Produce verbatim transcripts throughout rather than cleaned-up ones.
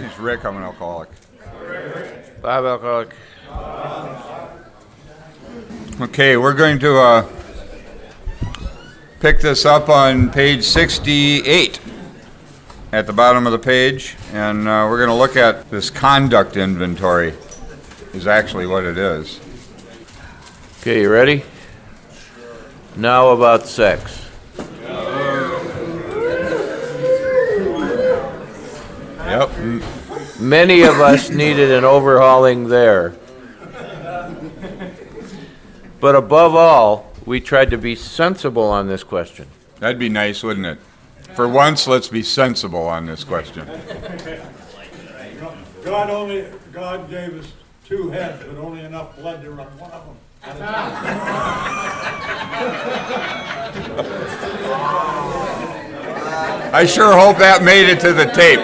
Is Rick, I'm an alcoholic. Bob, alcoholic. Okay, we're going to uh, pick this up on page sixty-eight at the bottom of the page, and uh, we're going to look at this conduct inventory is actually what it is. Okay, you ready? Now about sex. Yep. M- many of us needed an overhauling there. But above all, we tried to be sensible on this question. That'd be nice, wouldn't it? For once, let's be sensible on this question. God only, God gave us two heads, but only enough blood to run one of them. I sure hope that made it to the tape.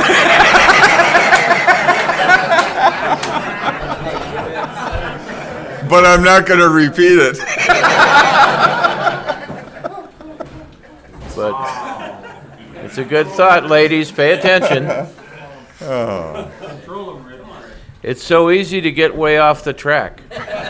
But I'm not going to repeat it. But it's a good thought, ladies. Pay attention. Oh. It's so easy to get way off the track.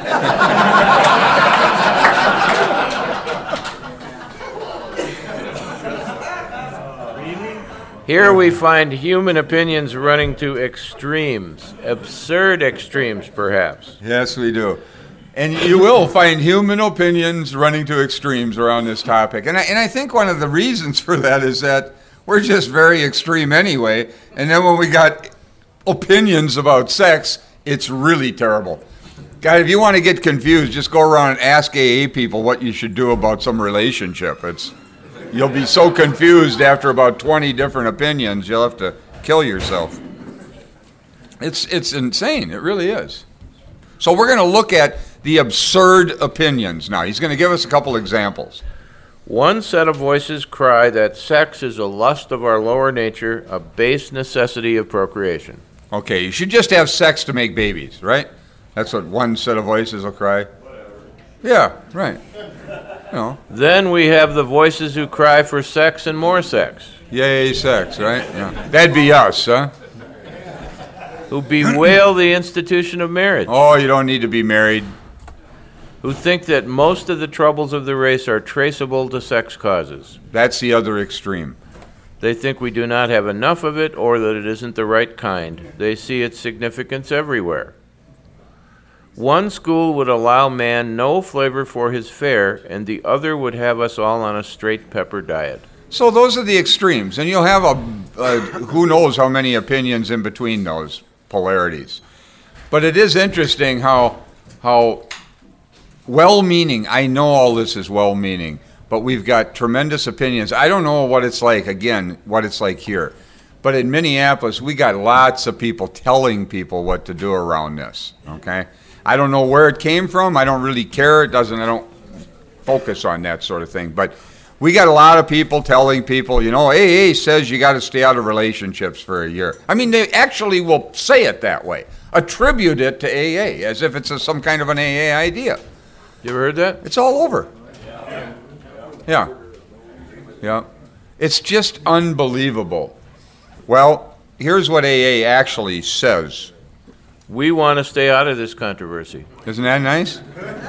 Here we find human opinions running to extremes, absurd extremes, perhaps. Yes, we do. And you will find human opinions running to extremes around this topic. And I, and I think one of the reasons for that is that we're just very extreme anyway. And then when we got opinions about sex, it's really terrible. God, if you want to get confused, just go around and ask A A people what you should do about some relationship. It's You'll be so confused after about twenty different opinions, you'll have to kill yourself. It's it's insane. It really is. So we're going to look at the absurd opinions now. He's going to give us a couple examples. One set of voices cry that sex is a lust of our lower nature, a base necessity of procreation. Okay, you should just have sex to make babies, right? That's what one set of voices will cry. Yeah, right. You know. Then we have the voices who cry for sex and more sex. Yay, sex, right? Yeah. That'd be us, huh? Who bewail the institution of marriage. Oh, you don't need to be married. Who think that most of the troubles of the race are traceable to sex causes. That's the other extreme. They think we do not have enough of it or that it isn't the right kind. They see its significance everywhere. One school would allow man no flavor for his fare, and the other would have us all on a straight pepper diet. So those are the extremes, and you'll have a, a who knows how many opinions in between those polarities. But it is interesting how how well-meaning, I know all this is well-meaning, but we've got tremendous opinions. I don't know what it's like, again, what it's like here. But in Minneapolis, we got lots of people telling people what to do around this, okay? I don't know where it came from. I don't really care. It doesn't, I don't focus on that sort of thing. But we got a lot of people telling people, you know, A A says you got to stay out of relationships for a year. I mean, they actually will say it that way, attribute it to A A, as if it's a, some kind of an A A idea. You ever heard that? It's all over. Yeah. Yeah. It's just unbelievable. Well, here's what A A actually says. We want to stay out of this controversy. Isn't that nice?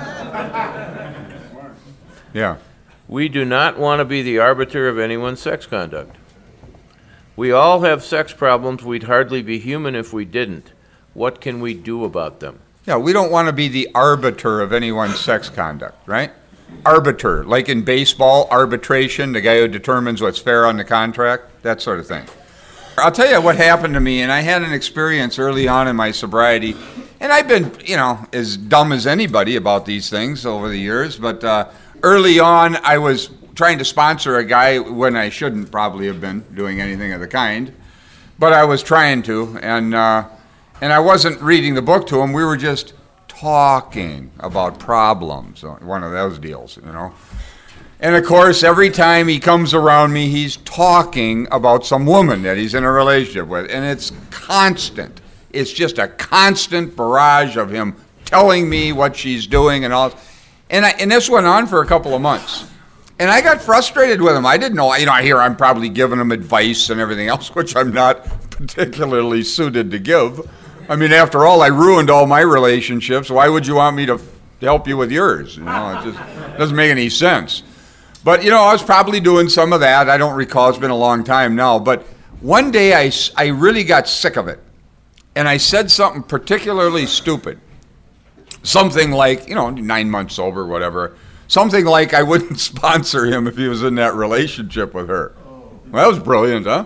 Yeah. We do not want to be the arbiter of anyone's sex conduct. We all have sex problems. We'd hardly be human if we didn't. What can we do about them? Yeah, we don't want to be the arbiter of anyone's sex conduct, right? Arbiter, like in baseball, arbitration, the guy who determines what's fair on the contract, that sort of thing. I'll tell you what happened to me, and I had an experience early on in my sobriety, and I've been, you know, as dumb as anybody about these things over the years, but uh, early on I was trying to sponsor a guy when I shouldn't probably have been doing anything of the kind, but I was trying to, and uh, and I wasn't reading the book to him. We were just talking about problems, one of those deals, you know. And of course, every time he comes around me, he's talking about some woman that he's in a relationship with. And it's constant. It's just a constant barrage of him telling me what she's doing and all. And, I, and this went on for a couple of months. And I got frustrated with him. I didn't know, you know, I hear I'm probably giving him advice and everything else, which I'm not. particularly suited to give. I mean, after all, I ruined all my relationships. Why would you want me to f- help you with yours? You know, it just doesn't make any sense. But, you know, I was probably doing some of that. I don't recall. It's been a long time now. But one day I, I really got sick of it. And I said something particularly stupid. Something like, you know, nine months sober, whatever. Something like I wouldn't sponsor him if he was in that relationship with her. Well, that was brilliant, huh?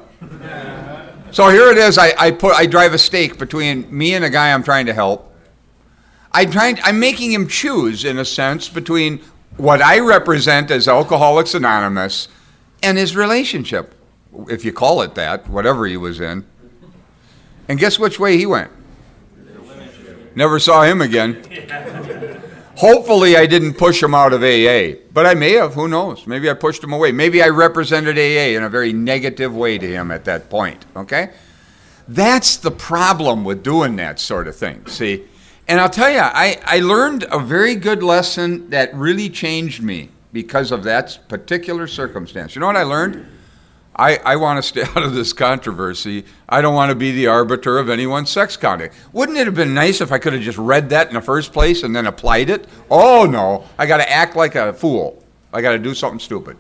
So here it is. I, I put I drive a stake between me and a guy I'm trying to help. I'm trying. I'm making him choose, in a sense, between what I represent as Alcoholics Anonymous and his relationship, if you call it that, whatever he was in. And guess which way he went? Never saw him again. Hopefully I didn't push him out of A A, but I may have, who knows? Maybe I pushed him away. Maybe I represented A A in a very negative way to him at that point, okay? That's the problem with doing that sort of thing, see? And I'll tell you, I, I learned a very good lesson that really changed me because of that particular circumstance. You know what I learned? I, I want to stay out of this controversy. I don't want to be the arbiter of anyone's sex conduct. Wouldn't it have been nice if I could have just read that in the first place and then applied it? Oh, no. I got to act like a fool. I got to do something stupid.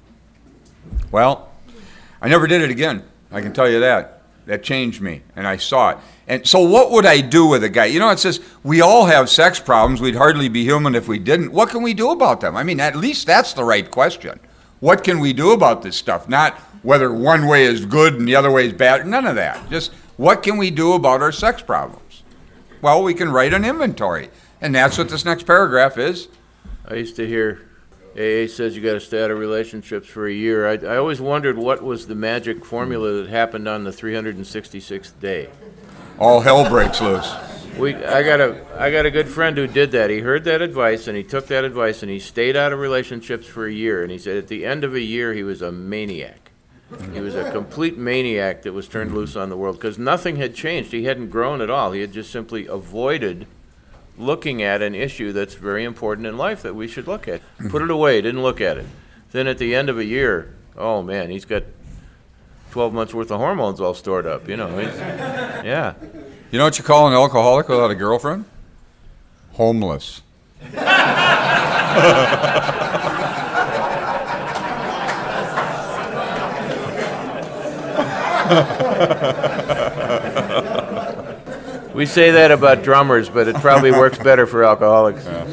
Well, I never did it again. I can tell you that. That changed me, and I saw it. And so what would I do with a guy? You know, it says we all have sex problems. We'd hardly be human if we didn't. What can we do about them? I mean, at least that's the right question. What can we do about this stuff? Not whether one way is good and the other way is bad. None of that. Just what can we do about our sex problems? Well, we can write an inventory. And that's what this next paragraph is. I used to hear A A says you got to stay out of relationships for a year. I, I always wondered what was the magic formula that happened on the three hundred sixty-sixth day. All hell breaks loose. We, I got a, I got a good friend who did that. He heard that advice and he took that advice and he stayed out of relationships for a year. And he said at the end of a year he was a maniac. He was a complete maniac that was turned loose on the world because nothing had changed. He hadn't grown at all. He had just simply avoided looking at an issue that's very important in life that we should look at. Put it away, didn't look at it. Then at the end of a year, oh man, he's got twelve months worth of hormones all stored up, you know. He's, yeah. You know what you call an alcoholic without a girlfriend? Homeless. We say that about drummers, but it probably works better for alcoholics. Yeah.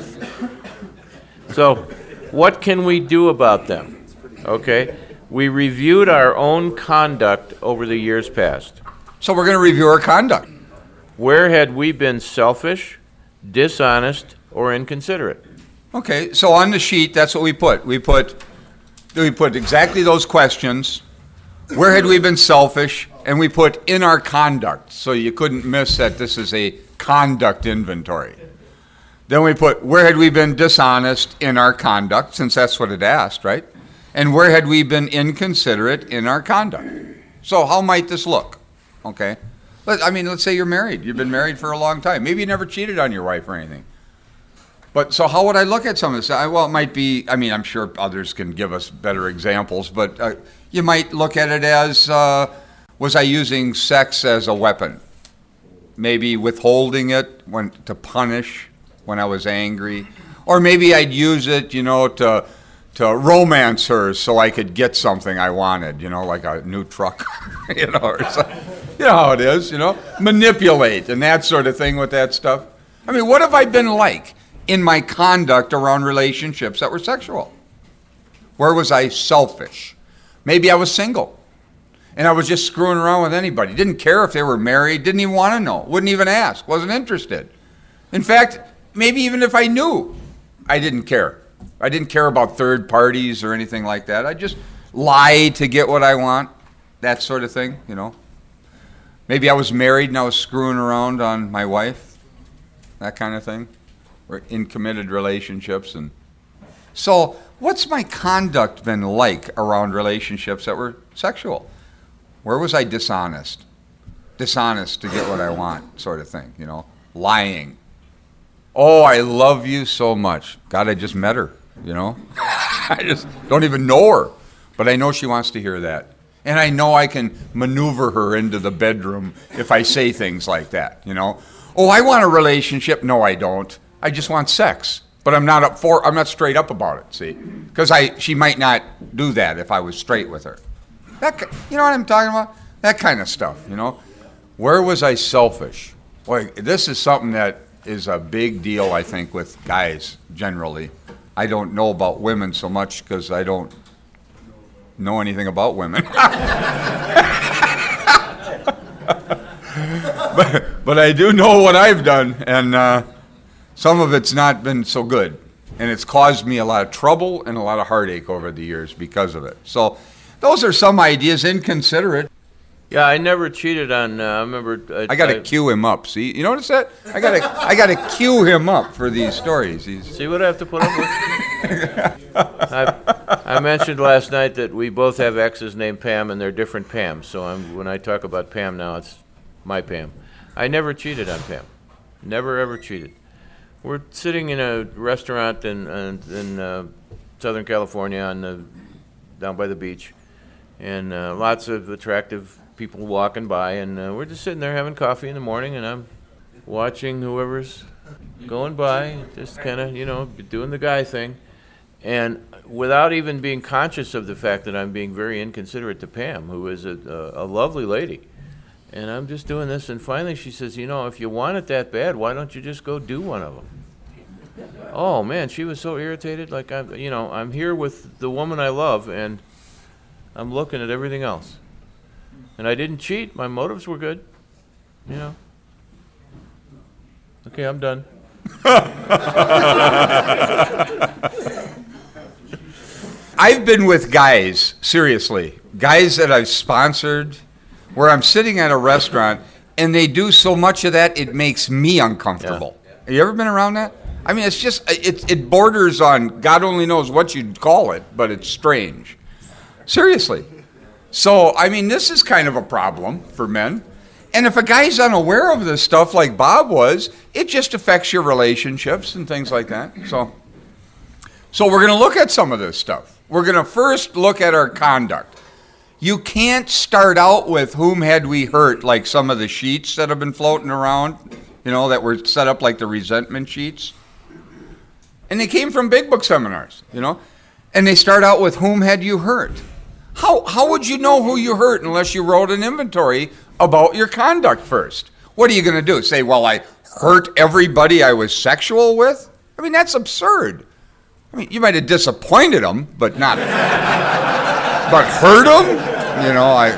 So, what can we do about them? Okay, we reviewed our own conduct over the years past. So we're going to review our conduct. Where had we been selfish, dishonest, or inconsiderate? Okay, so on the sheet, that's what we put. We put we put exactly those questions. Where had we been selfish? And we put in our conduct, so you couldn't miss that this is a conduct inventory. Then we put where had we been dishonest in our conduct, since that's what it asked, right? And where had we been inconsiderate in our conduct? So how might this look? Okay. Let, I mean, let's say you're married. You've been married for a long time. Maybe you never cheated on your wife or anything. But so how would I look at some of this? I, well, it might be, I mean, I'm sure others can give us better examples, but uh, you might look at it as, uh, was I using sex as a weapon? Maybe withholding it when to punish when I was angry. Or maybe I'd use it, you know, to to romance her so I could get something I wanted, you know, like a new truck, you know, or something. You know how it is, you know, manipulate and that sort of thing with that stuff. I mean, what have I been like in my conduct around relationships that were sexual? Where was I selfish? Maybe I was single and I was just screwing around with anybody. Didn't care if they were married, didn't even want to know, wouldn't even ask, wasn't interested. In fact, maybe even if I knew, I didn't care. I didn't care about third parties or anything like that. I just lie to get what I want, that sort of thing, you know. Maybe I was married and I was screwing around on my wife, that kind of thing. Or in committed relationships. And so what's my conduct been like around relationships that were sexual? Where was I dishonest? Dishonest to get what I want, sort of thing, you know. Lying. Oh, I love you so much. God, I just met her, you know. I just don't even know her, but I know she wants to hear that. And I know I can maneuver her into the bedroom if I say things like that, you know. Oh, I want a relationship. No, I don't. I just want sex. But I'm not up for I'm not straight up about it, see? Because I she might not do that if I was straight with her. That you know what I'm talking about? That kind of stuff, you know. Where was I selfish? Boy, this is something that is a big deal, I think, with guys generally. I don't know about women so much because I don't know anything about women. but, but I do know what I've done, and uh, some of it's not been so good. And it's caused me a lot of trouble and a lot of heartache over the years because of it. So those are some ideas, inconsiderate. Yeah, I never cheated on. Uh, I remember. Uh, I got to cue him up. See, you notice that? I got to. I got to cue him up for these stories. He's... See what I have to put up with. I, I mentioned last night that we both have exes named Pam, and they're different Pams. So I'm, when I talk about Pam now, it's my Pam. I never cheated on Pam. Never ever cheated. We're sitting in a restaurant in in, in uh, Southern California, on the, down by the beach, and uh, lots of attractive people walking by, and uh, we're just sitting there having coffee in the morning, and I'm watching whoever's going by, just kind of, you know, doing the guy thing, and without even being conscious of the fact that I'm being very inconsiderate to Pam, who is a, a, a lovely lady, and I'm just doing this, and finally she says, you know, if you want it that bad, why don't you just go do one of them? Oh man, she was so irritated. Like, I'm, you know, I'm here with the woman I love, and I'm looking at everything else. And I didn't cheat. My motives were good. You know. Okay, I'm done. I've been with guys, seriously, guys that I've sponsored, where I'm sitting at a restaurant, and they do so much of that, it makes me uncomfortable. Yeah. Have you ever been around that? I mean, it's just, it, it borders on, God only knows what you'd call it, but it's strange. Seriously. So, I mean, this is kind of a problem for men. And if a guy's unaware of this stuff like Bob was, it just affects your relationships and things like that. So, so we're going to look at some of this stuff. We're going to first look at our conduct. You can't start out with whom had we hurt, like some of the sheets that have been floating around, you know, that were set up like the resentment sheets. And they came from Big Book seminars, you know. And they start out with whom had you hurt. How how would you know who you hurt unless you wrote an inventory about your conduct first? What are you going to do? Say, well, I hurt everybody I was sexual with? I mean, that's absurd. I mean, you might have disappointed them, but not... but hurt them? You know, I...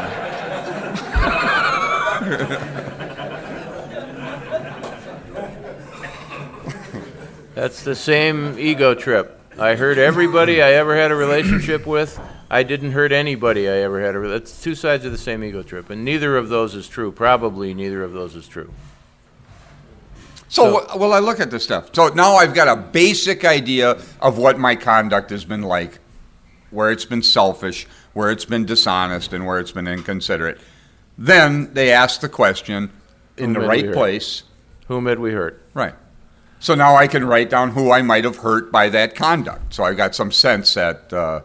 That's the same ego trip. I hurt everybody I ever had a relationship with. I didn't hurt anybody I ever had a relationship with. That's two sides of the same ego trip, and neither of those is true. Probably neither of those is true. So, so well, I look at this stuff. So now I've got a basic idea of what my conduct has been like, where it's been selfish, where it's been dishonest, and where it's been inconsiderate. Then they ask the question in the right place. Whom had we hurt? Right. So now I can write down who I might have hurt by that conduct. So I've got some sense that uh,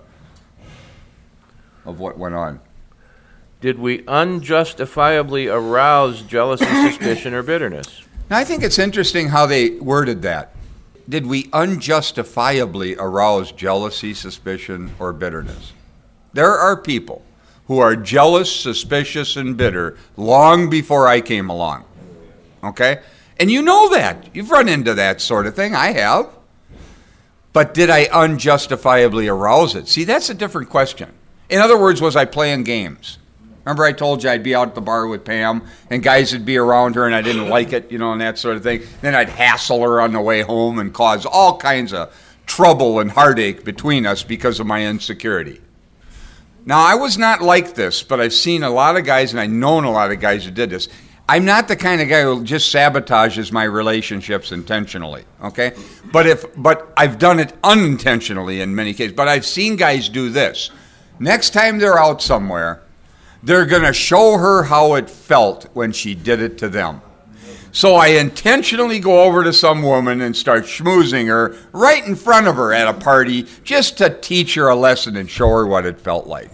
of what went on. Did we unjustifiably arouse jealousy, suspicion, or bitterness? Now, I think it's interesting how they worded that. Did we unjustifiably arouse jealousy, suspicion, or bitterness? There are people who are jealous, suspicious, and bitter long before I came along. Okay? And you know that. You've run into that sort of thing. I have. But did I unjustifiably arouse it? See, that's a different question. In other words, was I playing games? Remember I told you I'd be out at the bar with Pam, and guys would be around her, and I didn't like it, you know, and that sort of thing. Then I'd hassle her on the way home and cause all kinds of trouble and heartache between us because of my insecurity. Now, I was not like this, but I've seen a lot of guys, and I've known a lot of guys who did this. I'm not the kind of guy who just sabotages my relationships intentionally, okay? But if but I've done it unintentionally in many cases. But I've seen guys do this. Next time they're out somewhere, they're going to show her how it felt when she did it to them. So I intentionally go over to some woman and start schmoozing her right in front of her at a party just to teach her a lesson and show her what it felt like.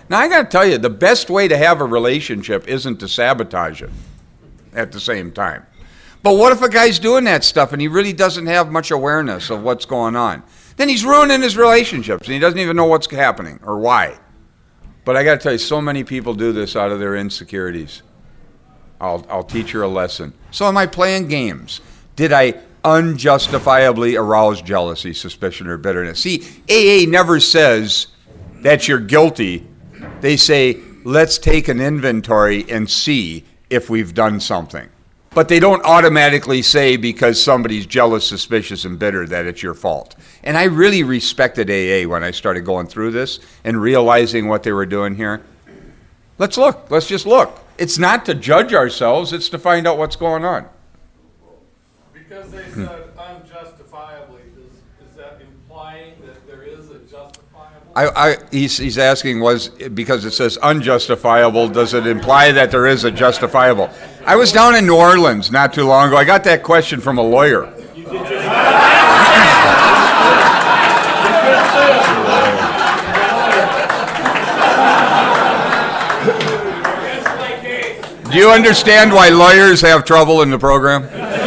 Now, I got to tell you, the best way to have a relationship isn't to sabotage it at the same time. But what if a guy's doing that stuff and he really doesn't have much awareness of what's going on? Then he's ruining his relationships and he doesn't even know what's happening or why. But I got to tell you, so many people do this out of their insecurities. I'll, I'll teach her a lesson. So am I playing games? Did I unjustifiably arouse jealousy, suspicion, or bitterness? See, A A never says that you're guilty. They say, let's take an inventory and see if we've done something. But they don't automatically say because somebody's jealous, suspicious, and bitter that it's your fault. And I really respected A A when I started going through this and realizing what they were doing here. Let's look. Let's just look. It's not to judge ourselves. It's to find out what's going on. Because they said unjustifiably, is, is that implying that there is a justifiable? I, I, he's, he's asking, was because it says unjustifiable, does it imply that there is a justifiable? I was down in New Orleans not too long ago. I got that question from a lawyer. Do you understand why lawyers have trouble in the program?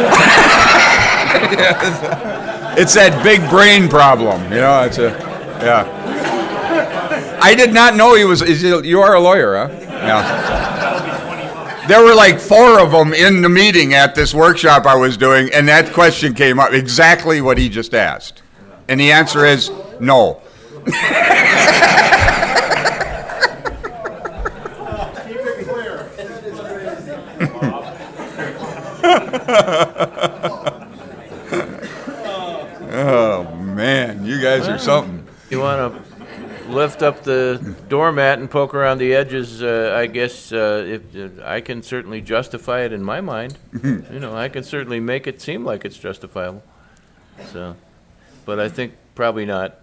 It's that big brain problem, you know. It's a, yeah. I did not know he was. Is he, you are a lawyer, huh? Yeah. There were like four of them in the meeting at this workshop I was doing, and that question came up, exactly what he just asked, and the answer is no. Keep it clear. Oh man, you guys are something. You want to lift up the doormat and poke around the edges? Uh, I guess uh, if uh, I can certainly justify it in my mind. You know, I can certainly make it seem like it's justifiable. So, but I think probably not.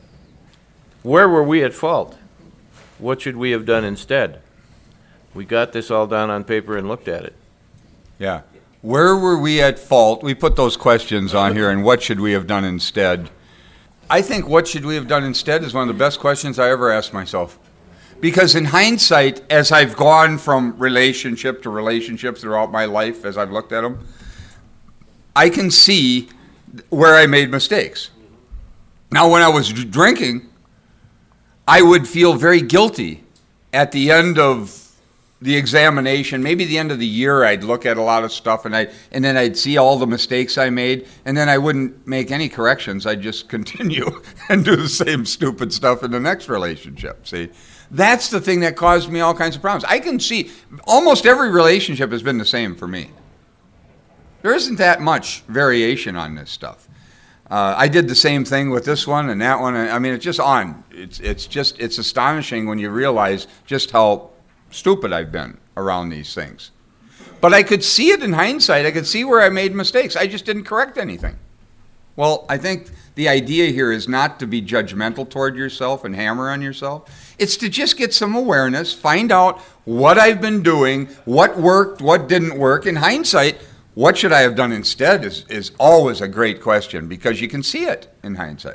Where were we at fault? What should we have done instead? We got this all down on paper and looked at it. Yeah. Where were we at fault? We put those questions on here, and what should we have done instead? I think what should we have done instead is one of the best questions I ever asked myself. Because in hindsight, as I've gone from relationship to relationship throughout my life, as I've looked at them, I can see where I made mistakes. Now, when I was drinking, I would feel very guilty at the end of the examination, maybe the end of the year. I'd look at a lot of stuff and I and then I'd see all the mistakes I made, and then I wouldn't make any corrections. I'd just continue and do the same stupid stuff in the next relationship. See, that's the thing that caused me all kinds of problems. I can see almost every relationship has been the same for me. There isn't that much variation on this stuff. Uh, I did the same thing with this one and that one. I mean, it's just on. It's it's just it's astonishing when you realize just how stupid I've been around these things. But I could see it in hindsight. I could see where I made mistakes. I just didn't correct anything. Well, I think the idea here is not to be judgmental toward yourself and hammer on yourself. It's to just get some awareness, find out what I've been doing, what worked, what didn't work. In hindsight, what should I have done instead is, is always a great question, because you can see it in hindsight.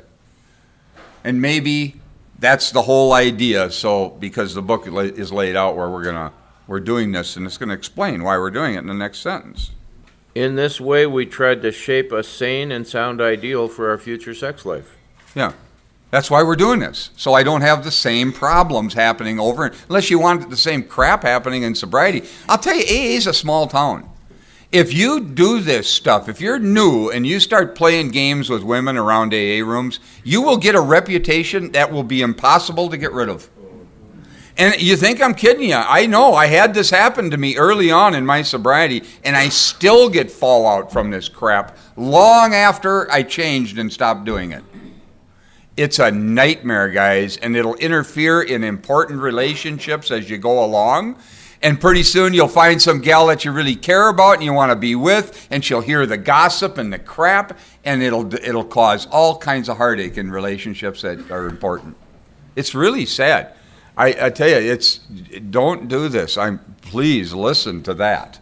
And maybe that's the whole idea. So, because the book is laid out where we're gonna we're doing this, and it's going to explain why we're doing it in the next sentence. In this way, we tried to shape a sane and sound ideal for our future sex life. Yeah, that's why we're doing this. So I don't have the same problems happening over, unless you want the same crap happening in sobriety. I'll tell you, A A is a small town. If you do this stuff, if you're new and you start playing games with women around A A rooms, you will get a reputation that will be impossible to get rid of. And you think I'm kidding you. I know. I had this happen to me early on in my sobriety, and I still get fallout from this crap long after I changed and stopped doing it. It's a nightmare, guys, and it'll interfere in important relationships as you go along. And pretty soon you'll find some gal that you really care about and you want to be with, and she'll hear the gossip and the crap, and it'll it'll cause all kinds of heartache in relationships that are important. It's really sad. I, I tell you, it's don't do this. I'm please listen to that.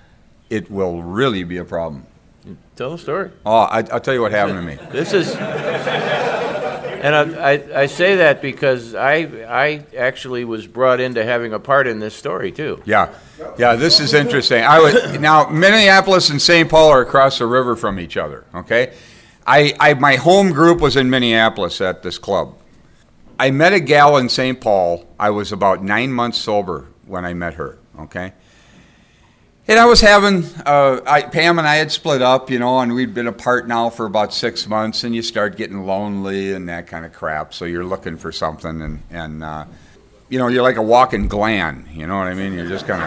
It will really be a problem. Tell the story. Oh, I, I'll tell you what happened to me. This is And I, I, I say that because I, I actually was brought into having a part in this story, too. Yeah, yeah, this is interesting. I was, now, Minneapolis and Saint Paul are across the river from each other, okay? I, I my home group was in Minneapolis at this club. I met a gal in Saint Paul. I was about nine months sober when I met her, okay? And I was having, uh, I, Pam and I had split up, you know, and we'd been apart now for about six months, and you start getting lonely and that kind of crap, so you're looking for something, and, and uh, you know, you're like a walking gland, you know what I mean? You're just kind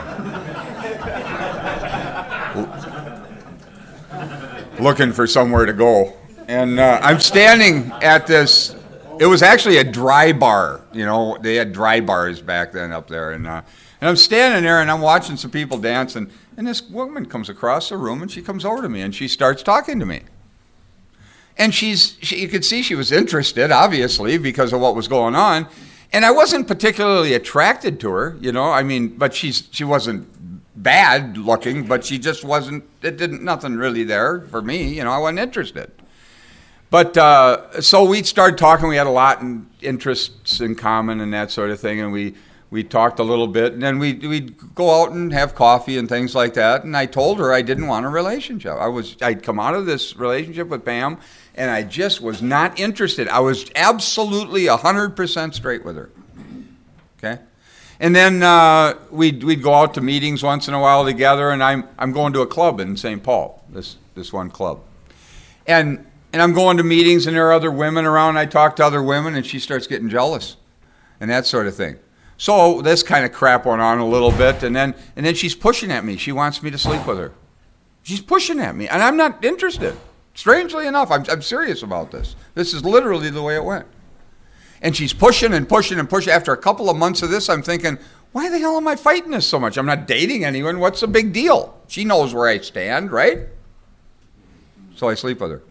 of looking for somewhere to go. And uh, I'm standing at this, it was actually a dry bar, you know, they had dry bars back then up there, and uh, and I'm standing there, and I'm watching some people dance, and, and this woman comes across the room, and she comes over to me, and she starts talking to me. And she's, she, you could see she was interested, obviously, because of what was going on. And I wasn't particularly attracted to her, you know, I mean, but she's she wasn't bad looking, but she just wasn't, it didn't, nothing really there for me, you know, I wasn't interested. But uh, so we started talking, we had a lot of interests in common and that sort of thing, and we We talked a little bit, and then we, we'd go out and have coffee and things like that, and I told her I didn't want a relationship. I was, I'd come out of this relationship with Pam, and I just was not interested. I was absolutely one hundred percent straight with her, okay? And then uh, we'd, we'd go out to meetings once in a while together, and I'm, I'm going to a club in Saint Paul, this, this one club. And, and I'm going to meetings, and there are other women around, I talk to other women, and she starts getting jealous and that sort of thing. So this kind of crap went on a little bit, and then and then she's pushing at me. She wants me to sleep with her. She's pushing at me, and I'm not interested. Strangely enough, I'm, I'm serious about this. This is literally the way it went. And she's pushing and pushing and pushing. After a couple of months of this, I'm thinking, why the hell am I fighting this so much? I'm not dating anyone. What's the big deal? She knows where I stand, right? So I sleep with her.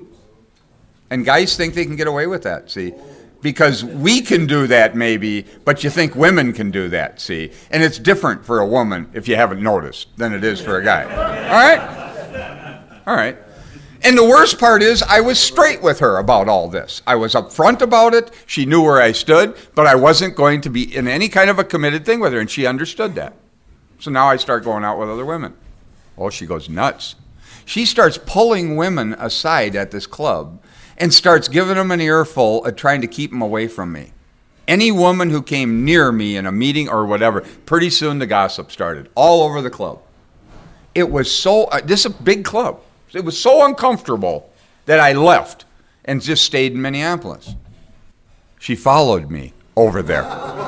And guys think they can get away with that, see? Because we can do that maybe, but you think women can do that, see? And it's different for a woman, if you haven't noticed, than it is for a guy. All right? All right. And the worst part is I was straight with her about all this. I was upfront about it. She knew where I stood, but I wasn't going to be in any kind of a committed thing with her, and she understood that. So now I start going out with other women. Oh, she goes nuts. She starts pulling women aside at this club and starts giving them an earful of trying to keep them away from me. Any woman who came near me in a meeting or whatever, pretty soon the gossip started all over the club. It was so, uh, this is a big club. It was so uncomfortable that I left and just stayed in Minneapolis. She followed me over there.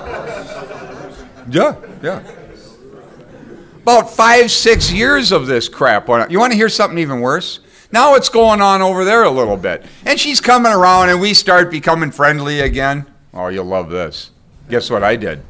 Yeah, yeah. About five, six years of this crap went on. You want to hear something even worse? Now it's going on over there a little bit. And she's coming around, and we start becoming friendly again. Oh, you'll love this. Guess what I did?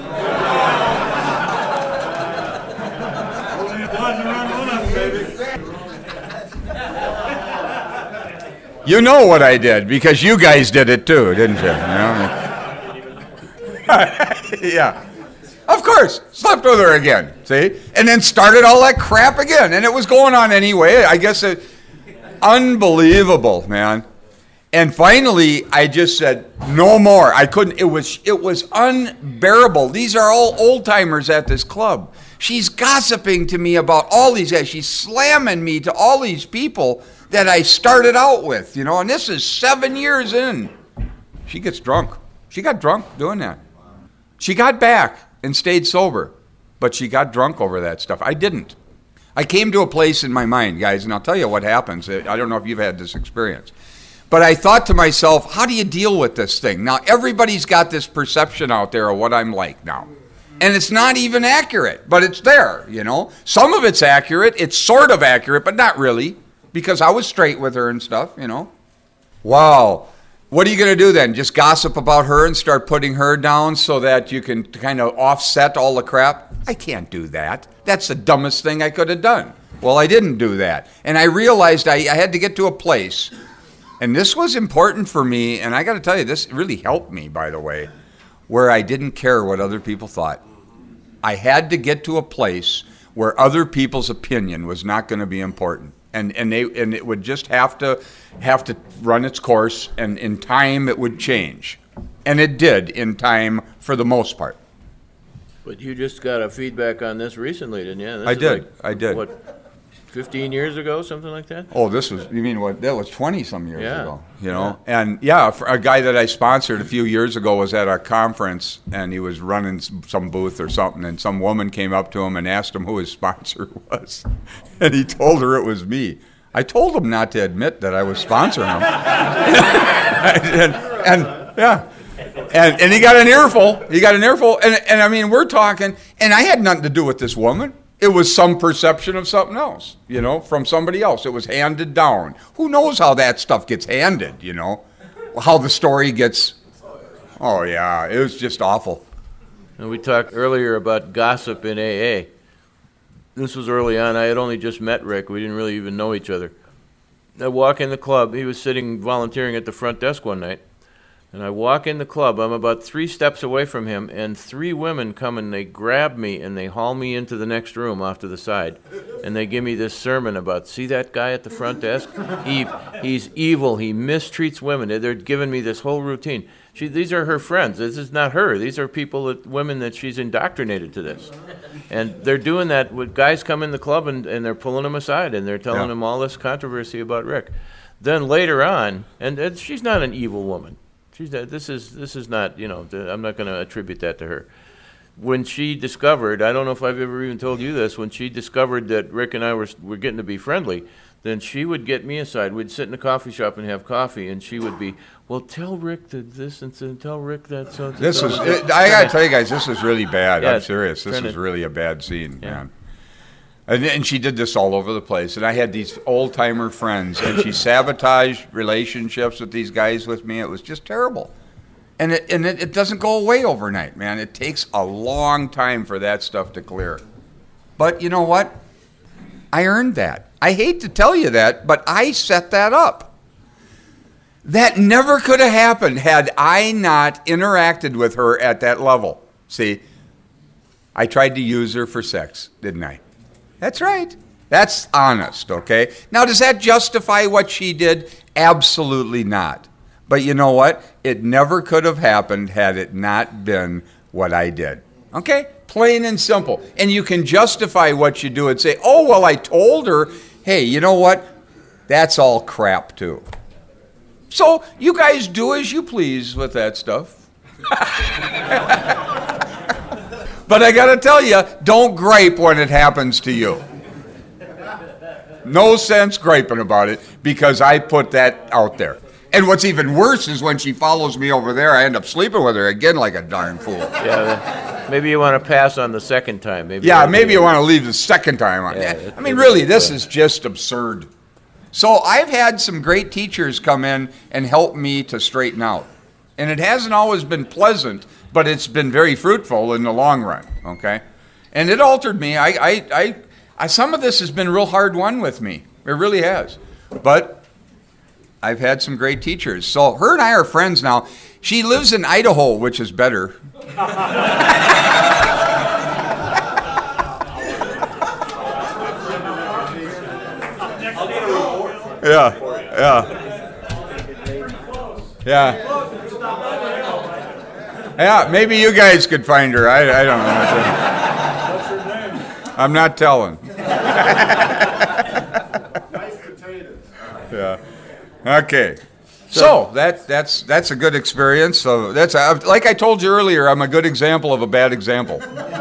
You know what I did, because you guys did it too, didn't you? You know? Yeah. Of course, slept with her again, see? And then started all that crap again. And it was going on anyway. I guess it... Unbelievable, man. And finally, I just said, no more. I couldn't, it was it was unbearable. These are all old-timers at this club. She's gossiping to me about all these guys. She's slamming me to all these people that I started out with, you know, and this is seven years in. She gets drunk. She got drunk doing that. She got back and stayed sober, but she got drunk over that stuff. I didn't. I came to a place in my mind, guys, and I'll tell you what happens. I don't know if you've had this experience. But I thought to myself, how do you deal with this thing? Now, everybody's got this perception out there of what I'm like now. And it's not even accurate, but it's there, you know. Some of it's accurate. It's sort of accurate, but not really, because I was straight with her and stuff, you know. Wow. What are you going to do then? Just gossip about her and start putting her down so that you can kind of offset all the crap? I can't do that. That's the dumbest thing I could have done. Well, I didn't do that. And I realized I, I had to get to a place, and this was important for me, and I got to tell you, this really helped me, by the way, where I didn't care what other people thought. I had to get to a place where other people's opinion was not going to be important. And and they and it would just have to have to run its course, and in time it would change. And it did in time for the most part. But you just got a feedback on this recently, didn't you? This I is did. like, I did. What, fifteen years ago, something like that? Oh, this was, you mean what, that was twenty some years Yeah. ago, you know? And yeah, for a guy that I sponsored a few years ago was at a conference, and he was running s- some booth or something, and some woman came up to him and asked him who his sponsor was. And he told her it was me. I told him not to admit that I was sponsoring him. and, and, yeah. And, and he got an earful. He got an earful. And, and I mean, we're talking, and I had nothing to do with this woman. It was some perception of something else, you know, from somebody else. It was handed down. Who knows how that stuff gets handed, you know? How the story gets, oh, yeah, it was just awful. And we talked earlier about gossip in A A. This was early on. I had only just met Rick. We didn't really even know each other. I walk in the club. He was sitting volunteering at the front desk one night. And I walk in the club. I'm about three steps away from him, and three women come and they grab me and they haul me into the next room off to the side. And they give me this sermon about, see that guy at the front desk? He He's evil. He mistreats women. They're giving me this whole routine. She, these are her friends. This is not her. These are people, that, women that she's indoctrinated to this. And they're doing that with guys come in the club and, and they're pulling them aside and they're telling Yeah. them all this controversy about Rick. Then later on, and, and she's not an evil woman. She's not, this is this is not, you know, the, I'm not going to attribute that to her. When she discovered, I don't know if I've ever even told you this, when she discovered that Rick and I were were getting to be friendly, then she would get me aside. We'd sit in a coffee shop and have coffee, and she would be, well, tell Rick that this and so, tell Rick that so. This is, it, I got to tell you guys, this is really bad. Yeah, I'm serious. This trying is to- really a bad scene, Yeah. man. And, and she did this all over the place. And I had these old-timer friends, and she sabotaged relationships with these guys with me. It was just terrible. And it, and it, it doesn't go away overnight, man. It takes a long time for that stuff to clear. But you know what? I earned that. I hate to tell you that, but I set that up. That never could have happened had I not interacted with her at that level. See, I tried to use her for sex, didn't I? That's right. That's honest, okay? Now, does that justify what she did? Absolutely not. But you know what? It never could have happened had it not been what I did. Okay? Plain and simple. And you can justify what you do and say, oh, well, I told her, hey, you know what? That's all crap, too. So you guys do as you please with that stuff. But I got to tell you, don't gripe when it happens to you. No sense griping about it because I put that out there. And what's even worse is when she follows me over there, I end up sleeping with her again like a darn fool. Yeah, maybe you want to pass on the second time. Maybe Yeah, maybe you want to leave the second time on. Yeah, I mean, really, this is just absurd. So I've had some great teachers come in and help me to straighten out. And it hasn't always been pleasant, but it's been very fruitful in the long run, okay? And it altered me. I, I, I, I some of this has been real hard won with me. It really has. But I've had some great teachers. So her and I are friends now. She lives in Idaho, which is better. Yeah, yeah. Yeah. Yeah, maybe you guys could find her. I, I don't know. What's her name? I'm not telling. Nice potatoes. Yeah. Okay. So that that's that's a good experience. So that's uh, like I told you earlier. I'm a good example of a bad example.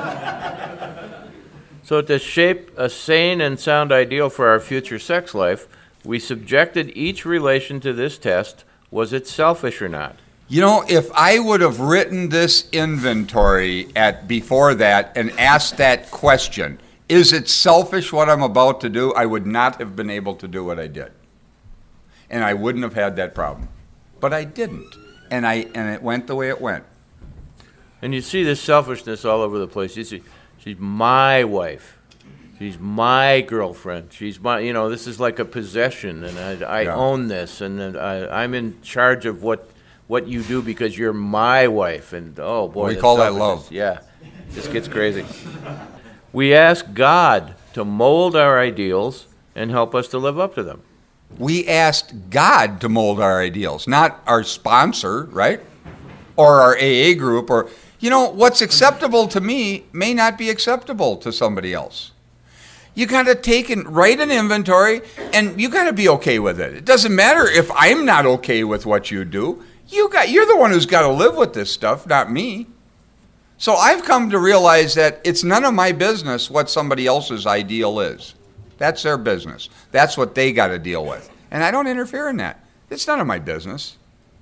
So to shape a sane and sound ideal for our future sex life, we subjected each relation to this test. Was it selfish or not? You know, if I would have written this inventory at before that and asked that question, is it selfish what I'm about to do? I would not have been able to do what I did. And I wouldn't have had that problem. But I didn't. And I and it went the way it went. And you see this selfishness all over the place. You see, she's my wife. She's my girlfriend. She's my, you know, this is like a possession, and I, I Yeah. own this, and then I, I'm in charge of what what you do because you're my wife. And oh boy, We the call that selfishness. love. Yeah, this gets crazy. We ask God to mold our ideals and help us to live up to them. We asked God to mold our ideals, not our sponsor, right? Or our A A group, or, you know, what's acceptable to me may not be acceptable to somebody else. You got to take and write an inventory, and you got to be okay with it. It doesn't matter if I'm not okay with what you do. You got, you're the one who's got to live with this stuff, not me. So I've come to realize that it's none of my business what somebody else's ideal is. That's their business. That's what they got to deal with. And I don't interfere in that. It's none of my business.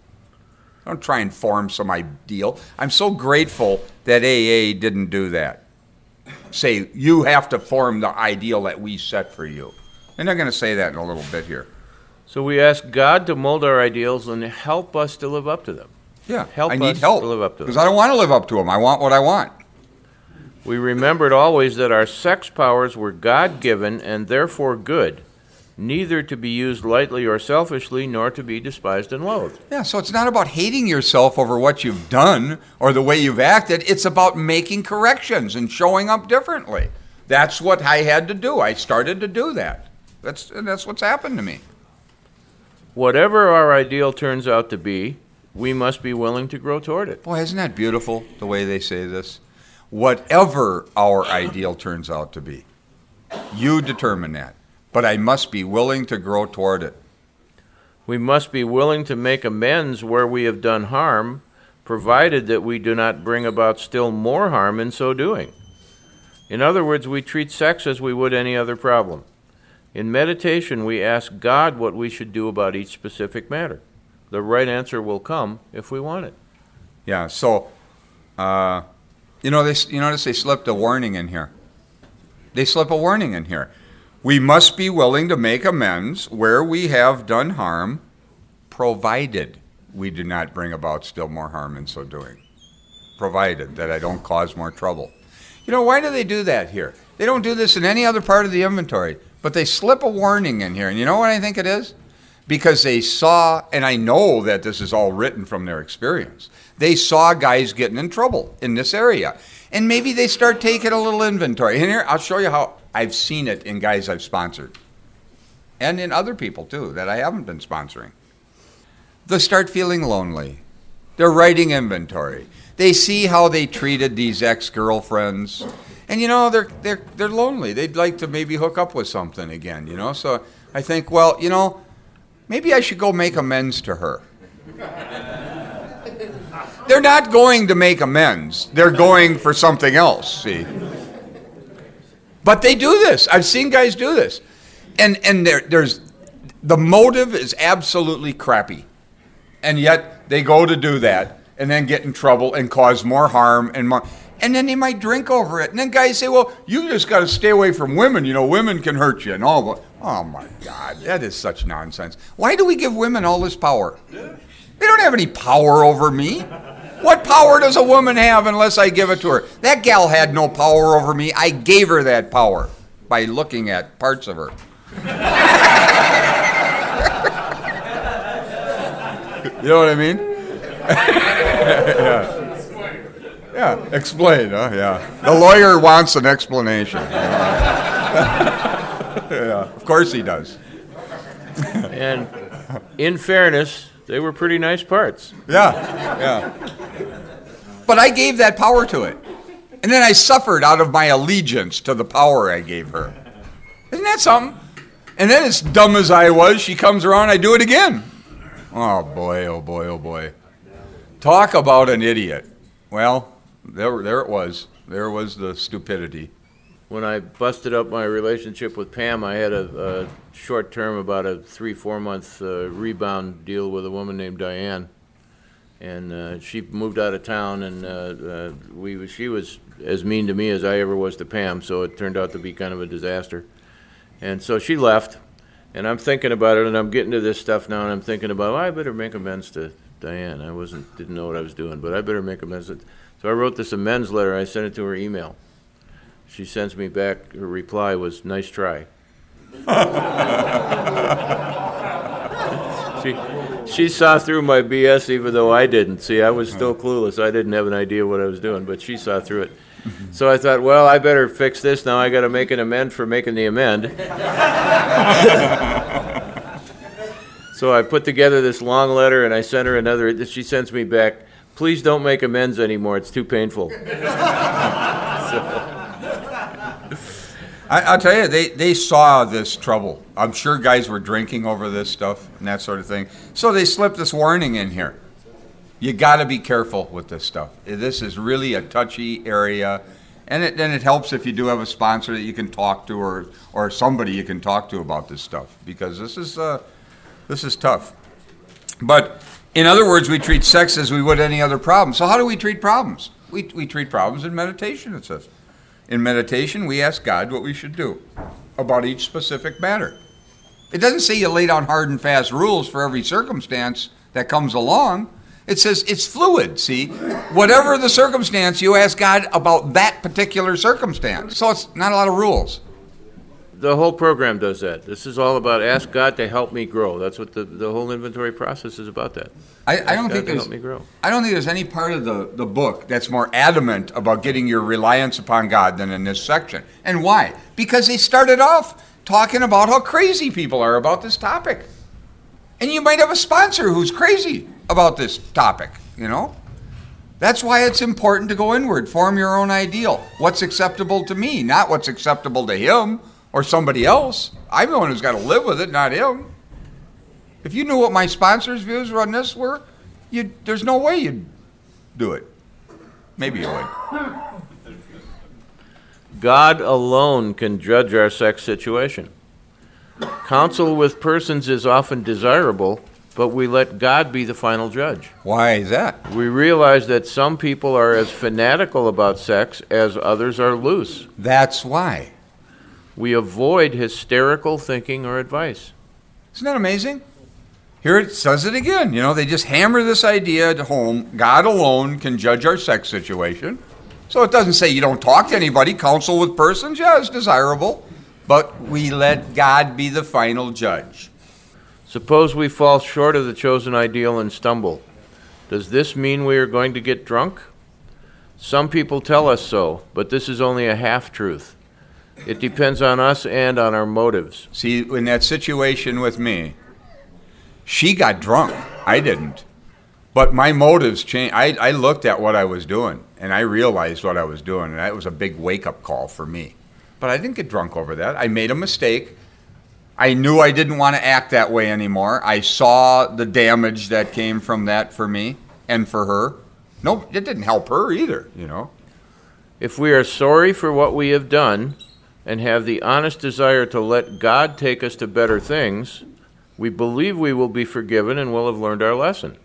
I don't try and form some ideal. I'm so grateful that A A didn't do that. Say, you have to form the ideal that we set for you. And they're going to say that in a little bit here. So we ask God to mold our ideals and help us to live up to them. Yeah, help I need us help to live up to them. because I don't want to live up to them. I want what I want. We remembered always that our sex powers were God-given and therefore good, neither to be used lightly or selfishly, nor to be despised and loathed. Yeah, so it's not about hating yourself over what you've done or the way you've acted. It's about making corrections and showing up differently. That's what I had to do. I started to do that. That's, and that's what's happened to me. Whatever our ideal turns out to be, we must be willing to grow toward it. Boy, isn't that beautiful, the way they say this? Whatever our ideal turns out to be, you determine that. But I must be willing to grow toward it. We must be willing to make amends where we have done harm, provided that we do not bring about still more harm in so doing. In other words, we treat sex as we would any other problem. In meditation, we ask God what we should do about each specific matter. The right answer will come if we want it. Yeah, so, uh, you know, they, you notice they slipped a warning in here. They slip a warning in here. We must be willing to make amends where we have done harm, provided we do not bring about still more harm in so doing. Provided that I don't cause more trouble. You know, why do they do that here? They don't do this in any other part of the inventory, but they slip a warning in here. And you know what I think it is? Because they saw, and I know that this is all written from their experience, they saw guys getting in trouble in this area. And maybe they start taking a little inventory. And here, I'll show you how I've seen it in guys I've sponsored. And in other people, too, that I haven't been sponsoring. They start feeling lonely. They're writing inventory. They see how they treated these ex-girlfriends. And, you know, they're, they're, they're lonely. They'd like to maybe hook up with something again, you know. So I think, well, you know, maybe I should go make amends to her. They're not going to make amends. They're going for something else, see. But they do this. I've seen guys do this. And and there, there's the motive is absolutely crappy. And yet they go to do that and then get in trouble and cause more harm and more. And then they might drink over it. And then guys say, well, you just got to stay away from women. You know, women can hurt you and all that. Oh, my God, that is such nonsense. Why do we give women all this power? They don't have any power over me. What power does a woman have unless I give it to her? That gal had no power over me. I gave her that power by looking at parts of her. You know what I mean? Yeah. Yeah, explain, huh? Yeah. The lawyer wants an explanation. Yeah, of course he does. And in fairness, they were pretty nice parts. Yeah, yeah. But I gave that power to it. And then I suffered out of my allegiance to the power I gave her. Isn't that something? And then, as dumb as I was, she comes around, I do it again. Oh, boy, oh, boy, oh, boy. Talk about an idiot. Well, there, there it was. There was the stupidity. When I busted up my relationship with Pam, I had a, a short term, about a three, four month uh, rebound deal with a woman named Diane. And uh, she moved out of town, and uh, uh, we she was as mean to me as I ever was to Pam, so it turned out to be kind of a disaster. And so she left, and I'm thinking about it, and I'm getting to this stuff now, and I'm thinking about, well, I better make amends to Diane. I wasn't didn't know what I was doing, but I better make amends. So I wrote this amends letter. I sent it to her email. She sends me back, her reply was, nice try. she, she saw through my B S even though I didn't. See, I was still clueless. I didn't have an idea what I was doing, but she saw through it. So I thought, well, I better fix this now. I got to make an amend for making the amend. So I put together this long letter, and I sent her another. She sends me back, please don't make amends anymore. It's too painful. So. I, I'll tell you, they, they saw this trouble. I'm sure guys were drinking over this stuff and that sort of thing. So they slipped this warning in here. You got to be careful with this stuff. This is really a touchy area. And it, and it helps if you do have a sponsor that you can talk to, or, or somebody you can talk to about this stuff, because this is uh, this is tough. But in other words, we treat sex as we would any other problem. So how do we treat problems? We we treat problems in meditation, it says. In meditation, we ask God what we should do about each specific matter. It doesn't say you lay down hard and fast rules for every circumstance that comes along. It says it's fluid, see? Whatever the circumstance, you ask God about that particular circumstance. So it's not a lot of rules. The whole program does that. This is all about ask God to help me grow. That's what the, the whole inventory process is about, that. I, I don't God think to there's, help me grow. I don't think there's any part of the, the book that's more adamant about getting your reliance upon God than in this section. And why? Because they started off talking about how crazy people are about this topic. And you might have a sponsor who's crazy about this topic, you know? That's why it's important to go inward, form your own ideal. What's acceptable to me, not what's acceptable to him or somebody else. I'm the one who's got to live with it, not him. If you knew what my sponsor's views on this were, you'd, there's no way you'd do it. Maybe you would. God alone can judge our sex situation. Counsel with persons is often desirable, but we let God be the final judge. Why is that? We realize that some people are as fanatical about sex as others are loose. That's why. We avoid hysterical thinking or advice. Isn't that amazing? Here it says it again. You know, they just hammer this idea at home. God alone can judge our sex situation. So it doesn't say you don't talk to anybody, counsel with persons. Yeah, it's desirable. But we let God be the final judge. Suppose we fall short of the chosen ideal and stumble. Does this mean we are going to get drunk? Some people tell us so, but this is only a half-truth. It depends on us and on our motives. See, in that situation with me, she got drunk. I didn't. But my motives changed. I, I looked at what I was doing, and I realized what I was doing, and that was a big wake-up call for me. But I didn't get drunk over that. I made a mistake. I knew I didn't want to act that way anymore. I saw the damage that came from that for me and for her. No, it didn't help her either, you know. If we are sorry for what we have done and have the honest desire to let God take us to better things, we believe we will be forgiven and will have learned our lesson.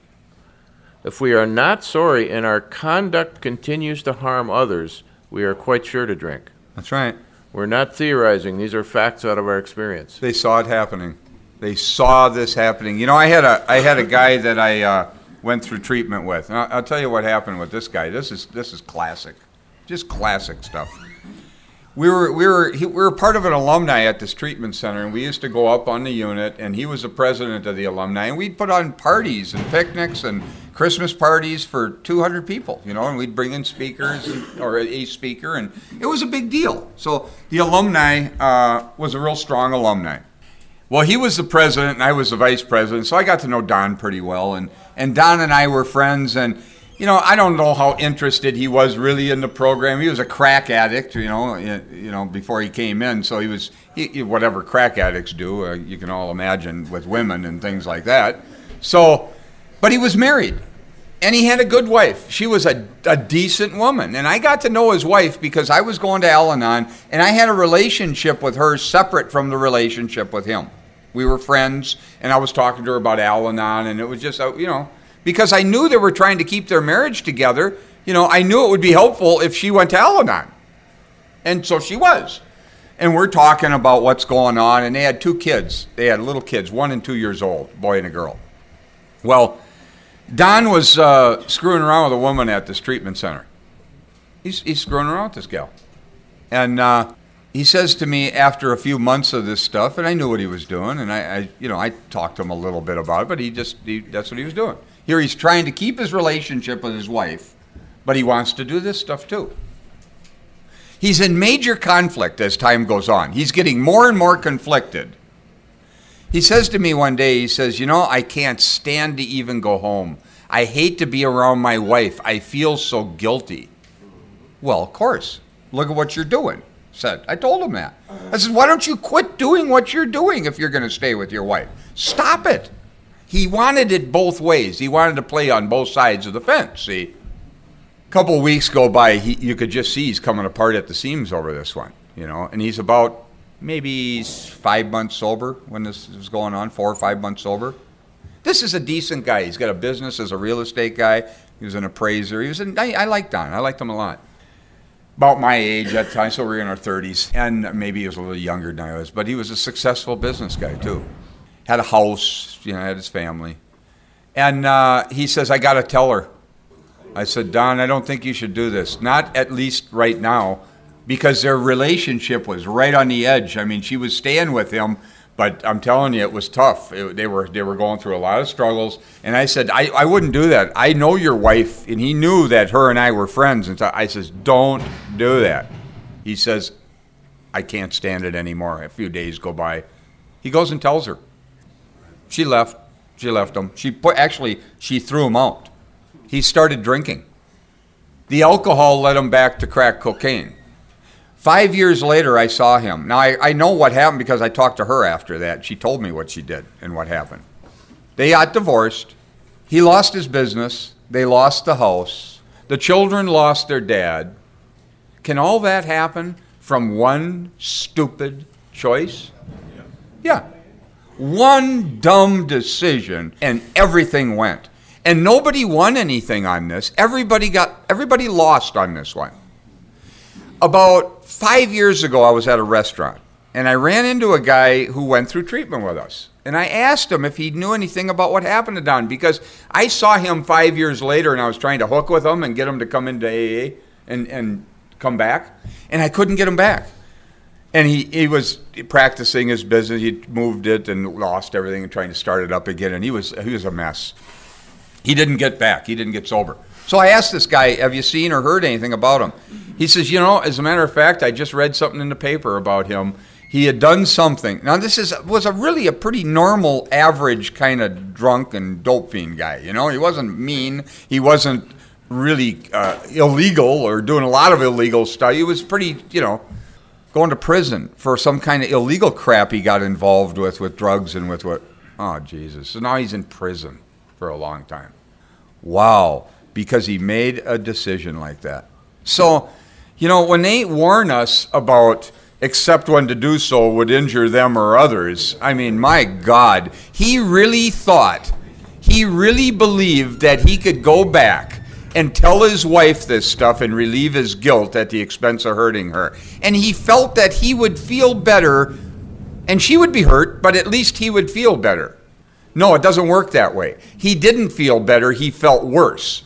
If we are not sorry and our conduct continues to harm others, we are quite sure to drink. That's right. We're not theorizing. These are facts out of our experience. They saw it happening. They saw this happening. You know, I had a I had a guy that I uh, went through treatment with. And I'll, I'll tell you what happened with this guy. This is this is classic, just classic stuff. We were we were he, we were part of an alumni at this treatment center, and we used to go up on the unit. And he was the president of the alumni, and we'd put on parties and picnics and Christmas parties for two hundred people, you know, and we'd bring in speakers and, or a speaker, and it was a big deal. So the alumni uh, was a real strong alumni. Well, he was the president and I was the vice president, so I got to know Don pretty well, and, and Don and I were friends, and, you know, I don't know how interested he was really in the program. He was a crack addict, you know, you know, before he came in, so he was, he, whatever crack addicts do, uh, you can all imagine with women and things like that. So, but he was married. And he had a good wife. She was a, a decent woman. And I got to know his wife because I was going to Al-Anon, and I had a relationship with her separate from the relationship with him. We were friends, and I was talking to her about Al-Anon, and it was just, you know, because I knew they were trying to keep their marriage together, you know, I knew it would be helpful if she went to Al-Anon. And so she was. And we're talking about what's going on, and they had two kids. They had little kids, one and two years old, boy and a girl. Well, Don was uh, screwing around with a woman at this treatment center. He's, he's screwing around with this gal. And uh, he says to me after a few months of this stuff, and I knew what he was doing, and I, I you know, I talked to him a little bit about it, but he just, he, that's what he was doing. Here he's trying to keep his relationship with his wife, but he wants to do this stuff too. He's in major conflict as time goes on. He's getting more and more conflicted. He says to me one day, he says, you know, I can't stand to even go home. I hate to be around my wife. I feel so guilty. Well, of course. Look at what you're doing. Said. I told him that. I said, why don't you quit doing what you're doing if you're going to stay with your wife? Stop it. He wanted it both ways. He wanted to play on both sides of the fence, see? A couple of weeks go by, he, you could just see he's coming apart at the seams over this one, you know, and he's about maybe five months sober when this is going on, four or five months sober. This is a decent guy. He's got a business as a real estate guy. He was an appraiser. He was. An, I, I liked Don. I liked him a lot. About my age at the time, so we were in our thirties, and maybe he was a little younger than I was, but he was a successful business guy too. Had a house, you know, had his family. And uh, he says, I got to tell her. I said, Don, I don't think you should do this. Not at least right now, because their relationship was right on the edge. I mean, she was staying with him, but I'm telling you, it was tough. It, they were they were going through a lot of struggles. And I said, I, I wouldn't do that. I know your wife, and he knew that her and I were friends. And so I says, don't do that. He says, I can't stand it anymore. A few days go by. He goes and tells her. She left. She left him. She put, actually, she threw him out. He started drinking. The alcohol led him back to crack cocaine. Five years later, I saw him. Now, I, I know what happened because I talked to her after that. She told me what she did and what happened. They got divorced. He lost his business. They lost the house. The children lost their dad. Can all that happen from one stupid choice? Yeah. One dumb decision, and everything went. And nobody won anything on this. Everybody got, everybody lost on this one. About five years ago, I was at a restaurant, and I ran into a guy who went through treatment with us. And I asked him if he knew anything about what happened to Don, because I saw him five years later, and I was trying to hook with him and get him to come into A A and, and come back, and I couldn't get him back. And he, he was practicing his business. He moved it and lost everything and trying to start it up again, and he was he was a mess. He didn't get back. He didn't get sober. So I asked this guy, have you seen or heard anything about him? He says, you know, as a matter of fact, I just read something in the paper about him. He had done something. Now, this is was a really a pretty normal, average kind of drunk and dope fiend guy. You know, he wasn't mean. He wasn't really uh, illegal or doing a lot of illegal stuff. He was pretty, you know, going to prison for some kind of illegal crap he got involved with, with drugs and with what. Oh, Jesus. So now he's in prison for a long time. Wow. Because he made a decision like that. So, you know, when they warn us about except when to do so would injure them or others, I mean, my God, he really thought, he really believed that he could go back and tell his wife this stuff and relieve his guilt at the expense of hurting her. And he felt that he would feel better, and she would be hurt, but at least he would feel better. No, it doesn't work that way. He didn't feel better, he felt worse.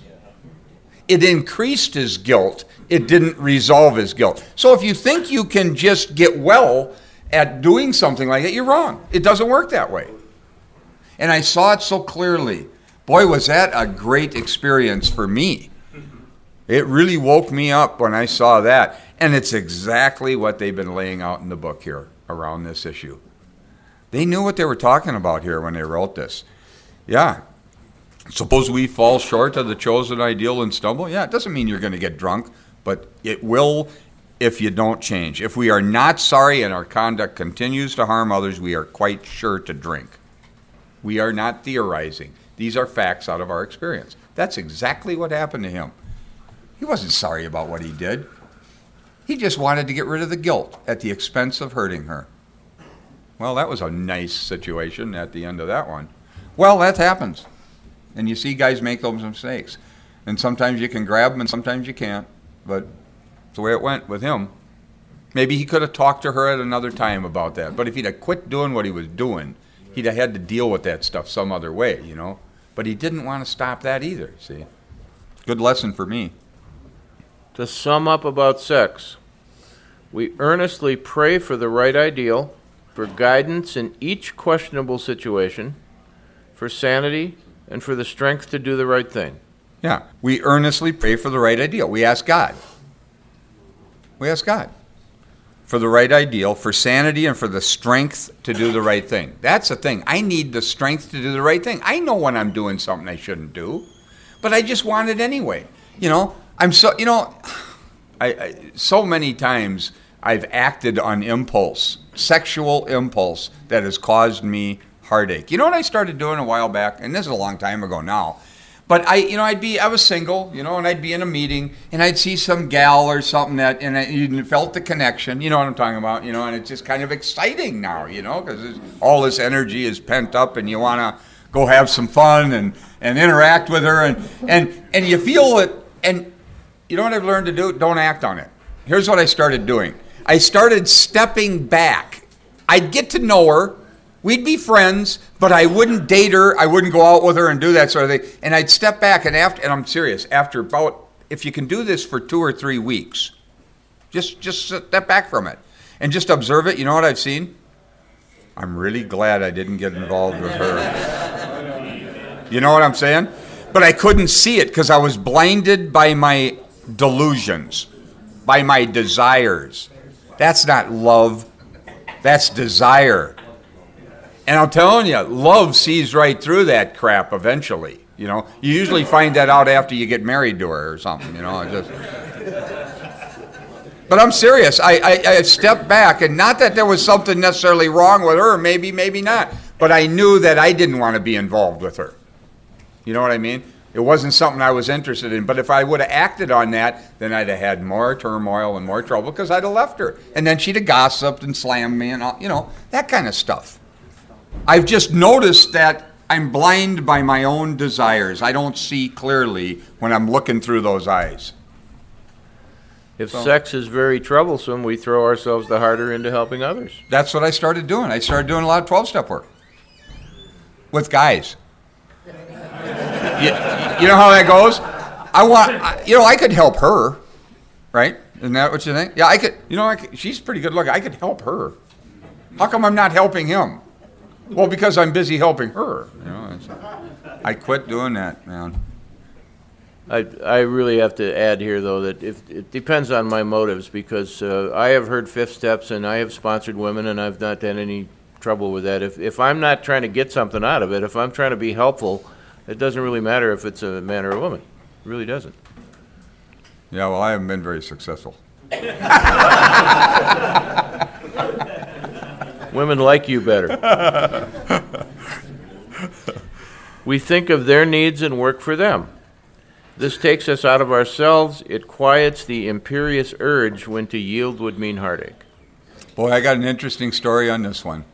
It increased his guilt. It didn't resolve his guilt. So if you think you can just get well at doing something like that, you're wrong. It doesn't work that way. And I saw it so clearly. Boy, was that a great experience for me. It really woke me up when I saw that. And it's exactly what they've been laying out in the book here around this issue. They knew what they were talking about here when they wrote this. Yeah. Suppose we fall short of the chosen ideal and stumble? Yeah, it doesn't mean you're going to get drunk, but it will if you don't change. If we are not sorry and our conduct continues to harm others, we are quite sure to drink. We are not theorizing. These are facts out of our experience. That's exactly what happened to him. He wasn't sorry about what he did. He just wanted to get rid of the guilt at the expense of hurting her. Well, that was a nice situation at the end of that one. Well, that happens. And you see guys make those mistakes. And sometimes you can grab them and sometimes you can't. But it's the way it went with him. Maybe he could have talked to her at another time about that. But if he'd have quit doing what he was doing, he'd have had to deal with that stuff some other way, you know. But he didn't want to stop that either, see. Good lesson for me. To sum up about sex, we earnestly pray for the right ideal, for guidance in each questionable situation, for sanity, and for the strength to do the right thing. Yeah, we earnestly pray for the right ideal. We ask God. We ask God for the right ideal, for sanity, and for the strength to do the right thing. That's the thing. I need the strength to do the right thing. I know when I'm doing something I shouldn't do, but I just want it anyway. You know, I'm so, you know, I, I so many times I've acted on impulse, sexual impulse that has caused me heartache. You know what I started doing a while back, and this is a long time ago now, but I, you know, I'd be, I was single, you know, and I'd be in a meeting, and I'd see some gal or something that, and I, you felt the connection, you know what I'm talking about, you know, and it's just kind of exciting now, you know, because all this energy is pent up, and you want to go have some fun and, and interact with her, and, and, and you feel it, and you know what I've learned to do? Don't act on it. Here's what I started doing. I started stepping back. I'd get to know her. We'd be friends, but I wouldn't date her. I wouldn't go out with her and do that sort of thing. And I'd step back, and after, and I'm serious, after about, if you can do this for two or three weeks, just just step back from it and just observe it. You know what I've seen? I'm really glad I didn't get involved with her. You know what I'm saying? But I couldn't see it because I was blinded by my delusions, by my desires. That's not love. That's desire. And I'm telling you, love sees right through that crap eventually. You know, you usually find that out after you get married to her or something. You know, I just. But I'm serious. I, I, I stepped back, and not that there was something necessarily wrong with her. Maybe, maybe not. But I knew that I didn't want to be involved with her. You know what I mean? It wasn't something I was interested in. But if I would have acted on that, then I'd have had more turmoil and more trouble because I'd have left her, and then she'd have gossiped and slammed me and all, you know, that kind of stuff. I've just noticed that I'm blind by my own desires. I don't see clearly when I'm looking through those eyes. If So- sex is very troublesome, we throw ourselves the harder into helping others. That's what I started doing. I started doing a lot of twelve-step work with guys. you, you know how that goes? I want, I, you know, I could help her, right? Isn't that what you think? Yeah, I could. You know, I could, she's pretty good looking. I could help her. How come I'm not helping him? Well, because I'm busy helping her. You know, it's, I quit doing that, man. I, I really have to add here, though, that if, it depends on my motives, because uh, I have heard fifth steps, and I have sponsored women, and I've not had any trouble with that. If, if I'm not trying to get something out of it, if I'm trying to be helpful, it doesn't really matter if it's a man or a woman. It really doesn't. Yeah, well, I haven't been very successful. Women like you better. We think of their needs and work for them. This takes us out of ourselves. It quiets the imperious urge when to yield would mean heartache. Boy, I got an interesting story on this one.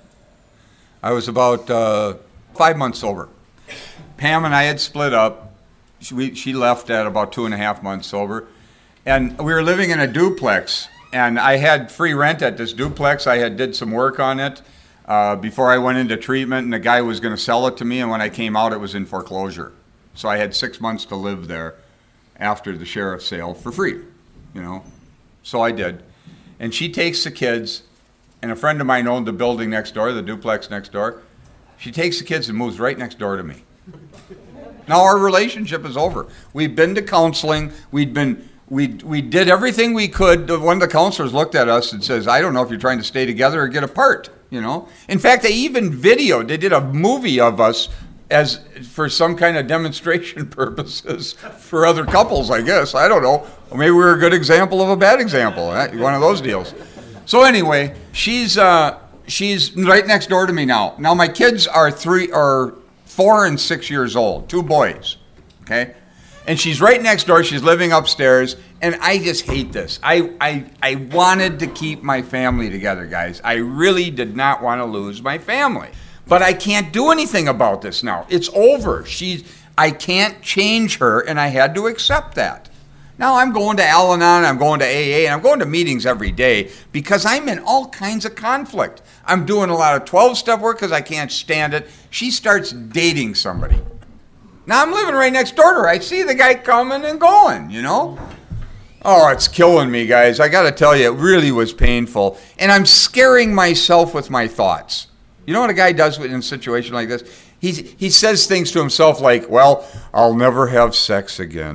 I was about uh, five months sober. Pam and I had split up. She, we, she left at about two and a half months sober. And we were living in a duplex. And I had free rent at this duplex. I had did some work on it uh, before I went into treatment. And the guy was going to sell it to me. And when I came out, it was in foreclosure. So I had six months to live there after the sheriff's sale for free, you know. So I did. And she takes the kids, and a friend of mine owned the building next door, the duplex next door. She takes the kids and moves right next door to me. Now our relationship is over. We've been to counseling. We'd been, we we did everything we could. One of the counselors looked at us and says, I don't know if you're trying to stay together or get apart, you know. In fact, they even videoed, they did a movie of us as for some kind of demonstration purposes for other couples, I guess. I don't know. Or maybe we're a good example of a bad example. Right? One of those deals. So anyway, she's uh, she's right next door to me now. Now my kids are three or four and six years old, two boys. Okay? And she's right next door. She's living upstairs. And I just hate this. I, I, I wanted to keep my family together, guys. I really did not want to lose my family. But I can't do anything about this now. It's over. She's, I can't change her, and I had to accept that. Now I'm going to Al-Anon, I'm going to A A, and I'm going to meetings every day because I'm in all kinds of conflict. I'm doing a lot of twelve-step work because I can't stand it. She starts dating somebody. Now I'm living right next door to her. I see the guy coming and going, you know? Oh, it's killing me, guys. I got to tell you, it really was painful. And I'm scaring myself with my thoughts. You know what a guy does in a situation like this? He, he says things to himself like, well, I'll never have sex again.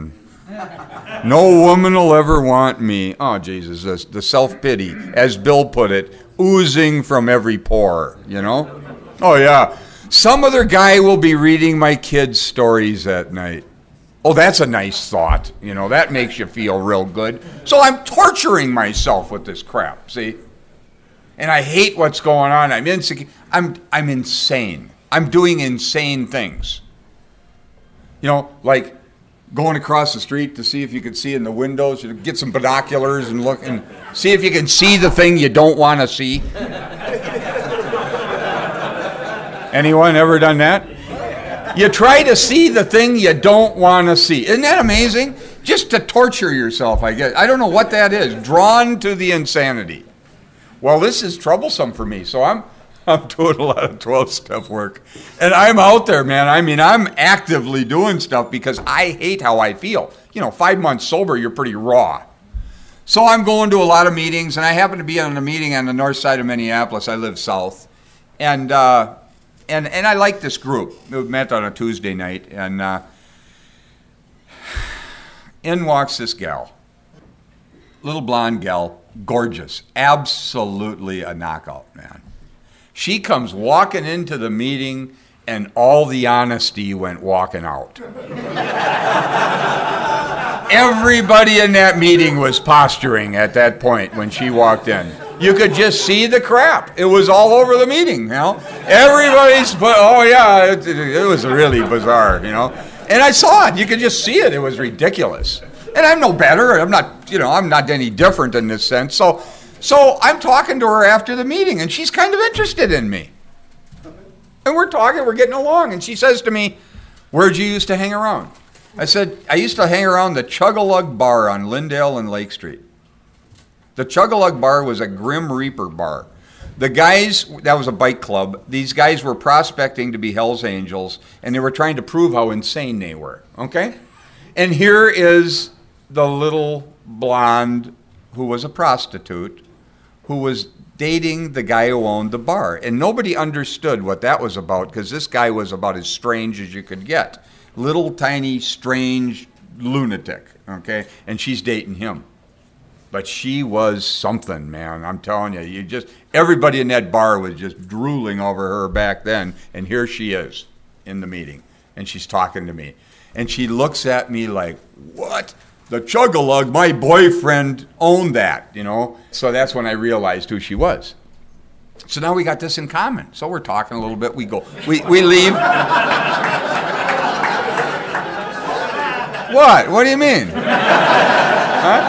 No woman will ever want me. Oh, Jesus, the, the self-pity, as Bill put it, oozing from every pore, you know? Oh, yeah. Some other guy will be reading my kids' stories at night. Oh, that's a nice thought. You know, that makes you feel real good. So I'm torturing myself with this crap, see? And I hate what's going on. I'm insecure. I'm, I'm insane. I'm doing insane things. You know, like going across the street to see if you can see in the windows. You get some binoculars and look and see if you can see the thing you don't want to see. Anyone ever done that? You try to see the thing you don't want to see. Isn't that amazing? Just to torture yourself, I guess. I don't know what that is. Drawn to the insanity. Well, this is troublesome for me, so I'm I'm doing a lot of twelve-step work. And I'm out there, man. I mean, I'm actively doing stuff because I hate how I feel. You know, five months sober, you're pretty raw. So I'm going to a lot of meetings, and I happen to be on a meeting on the north side of Minneapolis. I live south. And uh, and and I like this group. We met on a Tuesday night, and uh, in walks this gal. Little blonde gal, gorgeous. Absolutely a knockout, man. She comes walking into the meeting, and all the honesty went walking out. Everybody in that meeting was posturing at that point when she walked in. You could just see the crap. It was all over the meeting, you know. Everybody's, but oh yeah, it, it was really bizarre, you know. And I saw it. You could just see it. It was ridiculous. And I'm no better. I'm not, you know, I'm not any different in this sense. So. So I'm talking to her after the meeting, and she's kind of interested in me. And we're talking, we're getting along, and she says to me, "Where'd you used to hang around?" I said, "I used to hang around the Chug-a-Lug Bar on Lindale and Lake Street." The Chug-a-Lug Bar was a Grim Reaper bar. The guys, that was a bike club, these guys were prospecting to be Hell's Angels, and they were trying to prove how insane they were, okay? And here is the little blonde who was a prostitute, who was dating the guy who owned the bar. And nobody understood what that was about because this guy was about as strange as you could get. Little, tiny, strange lunatic, okay? And she's dating him. But she was something, man. I'm telling you, you just everybody in that bar was just drooling over her back then. And here she is in the meeting. And she's talking to me. And she looks at me like, "What? The Chug-a-Lug, my boyfriend owned that," you know. So that's when I realized who she was. So now we got this in common. So we're talking a little bit. We go, we, we leave. What? What do you mean? Huh?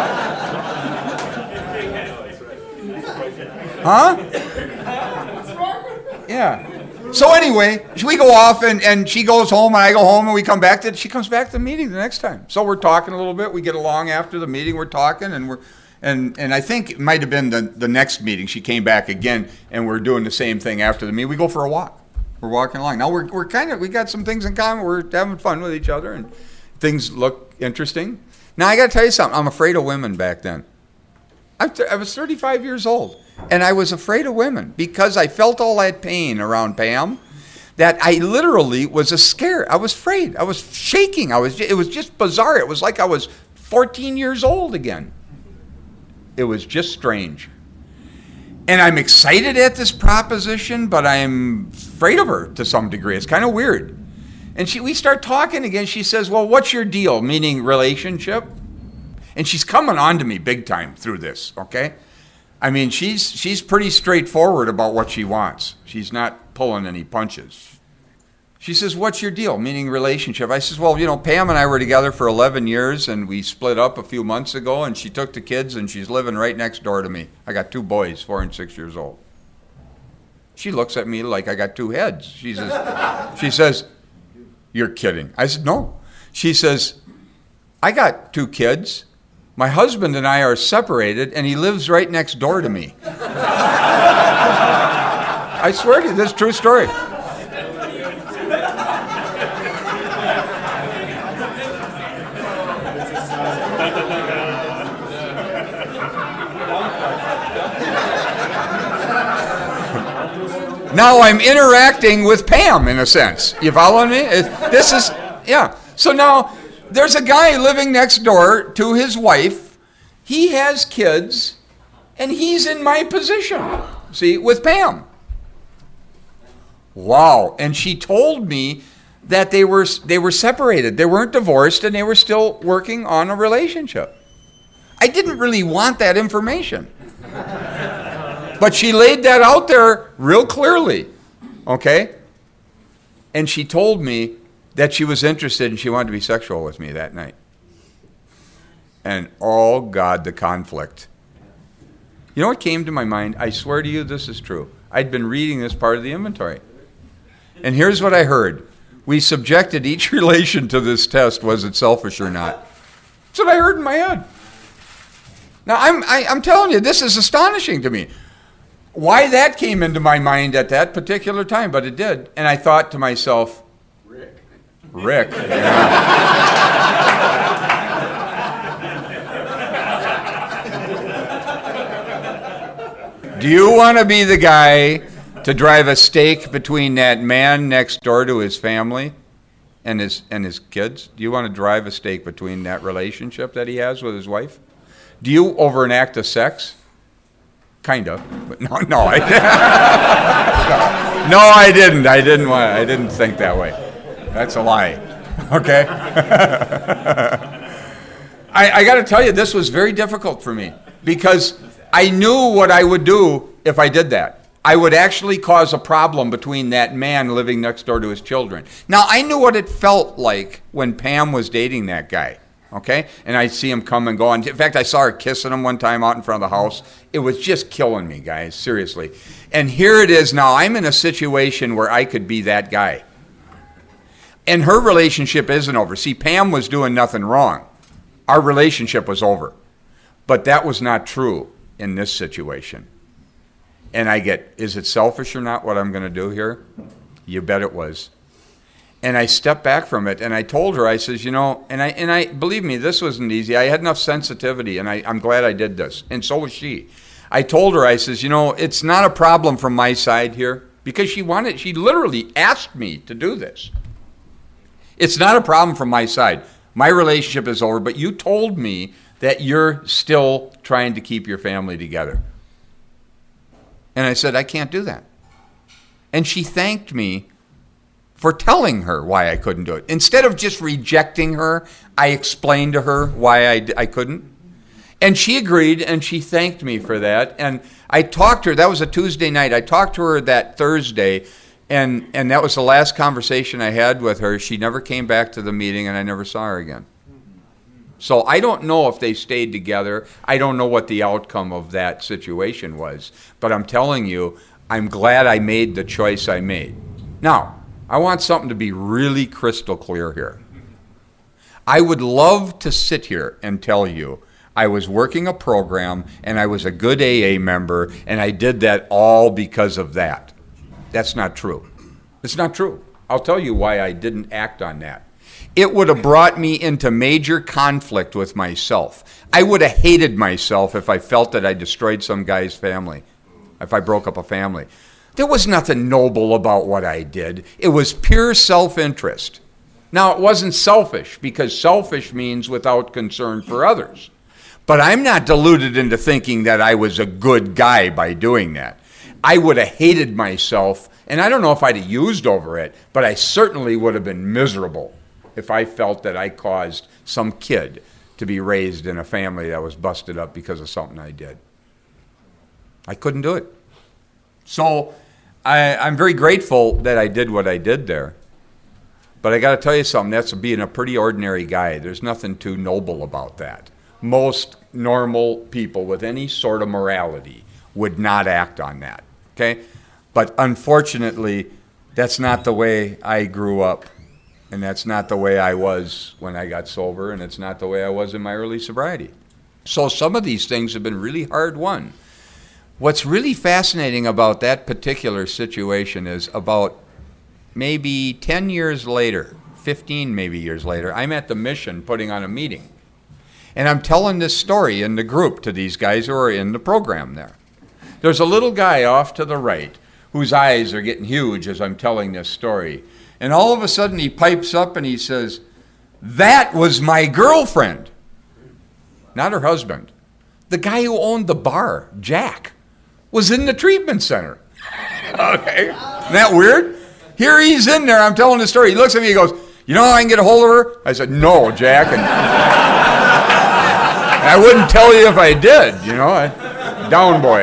Huh? Yeah. So anyway, we go off, and, and she goes home, and I go home, and we come back to, she comes back to the meeting the next time. So we're talking a little bit. We get along after the meeting. We're talking, and we're, and and I think it might have been the, the next meeting. She came back again, and we're doing the same thing after the meeting. We go for a walk. We're walking along. Now we're we're kind of, we got some things in common. We're having fun with each other, and things look interesting. Now I got to tell you something. I'm afraid of women back then. I, th- I was thirty-five years old. And I was afraid of women because I felt all that pain around Pam that I literally was a scare. I was afraid. I was shaking. I was. It was just bizarre. It was like I was fourteen years old again. It was just strange. And I'm excited at this proposition, but I'm afraid of her to some degree. It's kind of weird. And she, we start talking again. She says, "Well, what's your deal?" Meaning relationship. And she's coming on to me big time through this, okay? I mean, she's she's pretty straightforward about what she wants. She's not pulling any punches. She says, "What's your deal?" Meaning relationship. I says, "Well, you know, Pam and I were together for eleven years, and we split up a few months ago, and she took the kids, and she's living right next door to me. I got two boys, four and six years old." She looks at me like I got two heads. She says, she says, "You're kidding." I said, "No." She says, "I got two kids. My husband and I are separated, and he lives right next door to me." I swear to you, this is a true story. Now I'm interacting with Pam in a sense. You following me? It, this is, yeah. So now There's a guy living next door to his wife. He has kids, and he's in my position, see, with Pam. Wow. And she told me that they were they were separated. They weren't divorced, and they were still working on a relationship. I didn't really want that information. But she laid that out there real clearly, okay? And she told me that she was interested and she wanted to be sexual with me that night. And oh God, the conflict. You know what came to my mind? I swear to you this is true. I'd been reading this part of the inventory. And here's what I heard. We subjected each relation to this test, was it selfish or not? That's what I heard in my head. Now, I'm, I, I'm telling you, this is astonishing to me. Why that came into my mind at that particular time, but it did. And I thought to myself, Rick. Rick. Yeah. Do you want to be the guy to drive a stake between that man next door to his family and his and his kids? Do you want to drive a stake between that relationship that he has with his wife? Do you, over an act of sex? Kind of, but no, no, I no, I didn't. I didn't want. I didn't think that way. That's a lie. Okay. I, I got to tell you, this was very difficult for me because I knew what I would do if I did that. I would actually cause a problem between that man living next door to his children. Now, I knew what it felt like when Pam was dating that guy. Okay? And I'd see him come and go. And in fact, I saw her kissing him one time out in front of the house. It was just killing me, guys, seriously. And here it is now. I'm in a situation where I could be that guy. And her relationship isn't over. See, Pam was doing nothing wrong. Our relationship was over. But that was not true in this situation. And I get, is it selfish or not what I'm going to do here? You bet it was. And I stepped back from it, and I told her, I says, you know, and I, and I believe me, this wasn't easy. I had enough sensitivity, and I, I'm glad I did this, and so was she. I told her, I says, you know, it's not a problem from my side here, because she wanted, she literally asked me to do this. It's not a problem from my side. My relationship is over, but you told me that you're still trying to keep your family together. And I said, I can't do that. And she thanked me for telling her why I couldn't do it. Instead of just rejecting her, I explained to her why I, I couldn't. And she agreed, and she thanked me for that. And I talked to her. That was a Tuesday night. I talked to her that Thursday, and, and that was the last conversation I had with her. She never came back to the meeting, and I never saw her again. So I don't know if they stayed together. I don't know what the outcome of that situation was. But I'm telling you, I'm glad I made the choice I made. Now, I want something to be really crystal clear here. I would love to sit here and tell you I was working a program and I was a good A A member and I did that all because of that. That's not true. It's not true. I'll tell you why I didn't act on that. It would have brought me into major conflict with myself. I would have hated myself if I felt that I destroyed some guy's family, if I broke up a family. There was nothing noble about what I did. It was pure self-interest. Now, it wasn't selfish, because selfish means without concern for others. But I'm not deluded into thinking that I was a good guy by doing that. I would have hated myself, and I don't know if I'd have used over it, but I certainly would have been miserable if I felt that I caused some kid to be raised in a family that was busted up because of something I did. I couldn't do it. So I, I'm very grateful that I did what I did there. But I got to tell you something, that's being a pretty ordinary guy. There's nothing too noble about that. Most normal people with any sort of morality would not act on that, okay? But unfortunately, that's not the way I grew up, and that's not the way I was when I got sober, and it's not the way I was in my early sobriety. So some of these things have been really hard won. What's really fascinating about that particular situation is about maybe ten years later, fifteen maybe years later, I'm at the Mission putting on a meeting. And I'm telling this story in the group to these guys who are in the program there. There's a little guy off to the right whose eyes are getting huge as I'm telling this story. And all of a sudden he pipes up and he says, That was my girlfriend, not her husband. The guy who owned the bar, Jack, was in the treatment center. Okay. Isn't that weird? Here he's in there. I'm telling the story. He looks at me. He goes, you know how I can get a hold of her? I said, no, Jack. And I wouldn't tell you if I did, you know. I, down boy.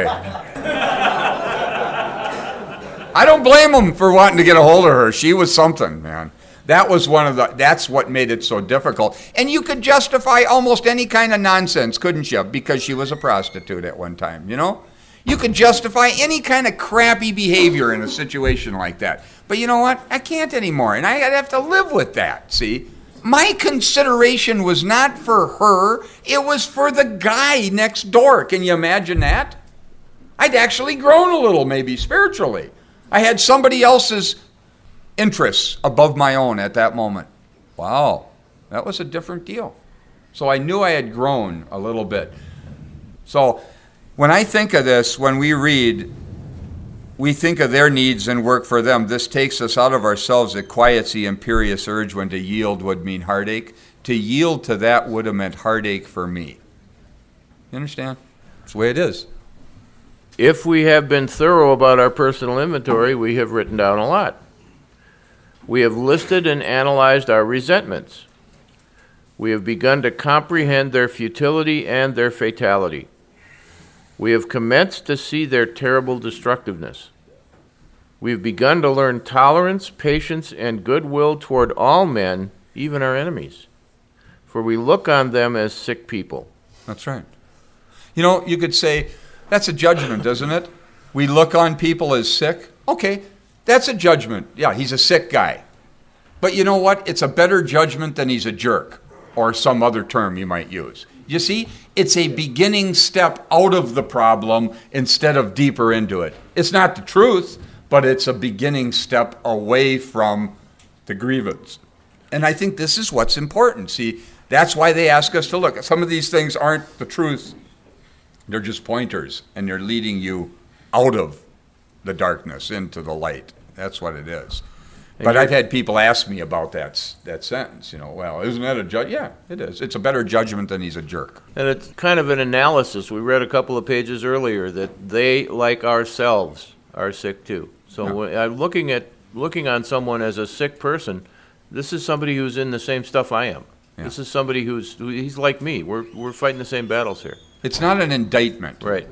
I don't blame him for wanting to get a hold of her. She was something, man. That was one of the, that's what made it so difficult. And you could justify almost any kind of nonsense, couldn't you? Because she was a prostitute at one time, you know? You could justify any kind of crappy behavior in a situation like that. But you know what? I can't anymore, and I have to live with that, see? My consideration was not for her, it was for the guy next door. Can you imagine that? I'd actually grown a little, maybe spiritually. I had somebody else's interests above my own at that moment. Wow, that was a different deal. So I knew I had grown a little bit. So when I think of this, when we read, we think of their needs and work for them. This takes us out of ourselves. It quiets the imperious urge when to yield would mean heartache. To yield to that would have meant heartache for me. You understand? That's the way it is. If we have been thorough about our personal inventory, we have written down a lot. We have listed and analyzed our resentments. We have begun to comprehend their futility and their fatality. We have commenced to see their terrible destructiveness. We have begun to learn tolerance, patience, and goodwill toward all men, even our enemies. For we look on them as sick people. That's right. You know, you could say, that's a judgment, isn't it? We look on people as sick. Okay, that's a judgment. Yeah, he's a sick guy. But you know what? It's a better judgment than he's a jerk, or some other term you might use. You see, it's a beginning step out of the problem instead of deeper into it. It's not the truth, but it's a beginning step away from the grievance. And I think this is what's important. See, that's why they ask us to look. Some of these things aren't the truth. They're just pointers, and they're leading you out of the darkness into the light. That's what it is. But I've had people ask me about that that sentence. You know, well, isn't that a judge? Yeah, it is. It's a better judgment than he's a jerk. And it's kind of an analysis. We read a couple of pages earlier that they, like ourselves, are sick too. So Yeah. when I'm looking at looking on someone as a sick person, this is somebody who's in the same stuff I am. Yeah. This is somebody who's who, he's like me. We're we're fighting the same battles here. It's not an indictment. Right.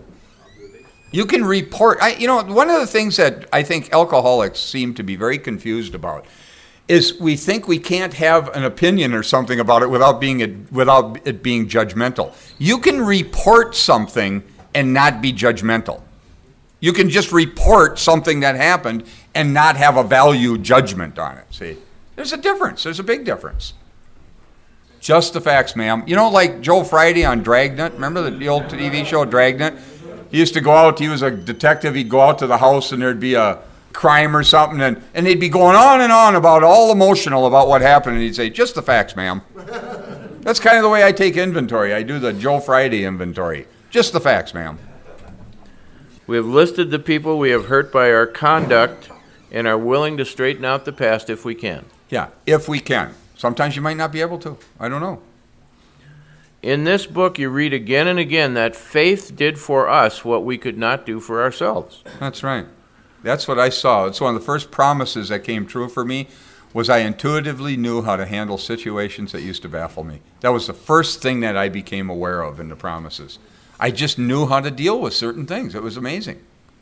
You can report. I, you know, one of the things that I think alcoholics seem to be very confused about is we think we can't have an opinion or something about it without being without it being judgmental. You can report something and not be judgmental. You can just report something that happened and not have a value judgment on it. See, there's a difference. There's a big difference. Just the facts, ma'am. You know, like Joe Friday on Dragnet. Remember the old T V show Dragnet? He used to go out, he was a detective, he'd go out to the house and there'd be a crime or something, and, and they'd be going on and on about all emotional about what happened, and he'd say, just the facts, ma'am. That's kind of the way I take inventory. I do the Joe Friday inventory. Just the facts, ma'am. We have listed the people we have hurt by our conduct and are willing to straighten out the past if we can. Yeah, if we can. Sometimes you might not be able to. I don't know. In this book, you read again and again that faith did for us what we could not do for ourselves. That's right. That's what I saw. It's one of the first promises that came true for me was I intuitively knew how to handle situations that used to baffle me. That was the first thing that I became aware of in the promises. I just knew how to deal with certain things. It was amazing.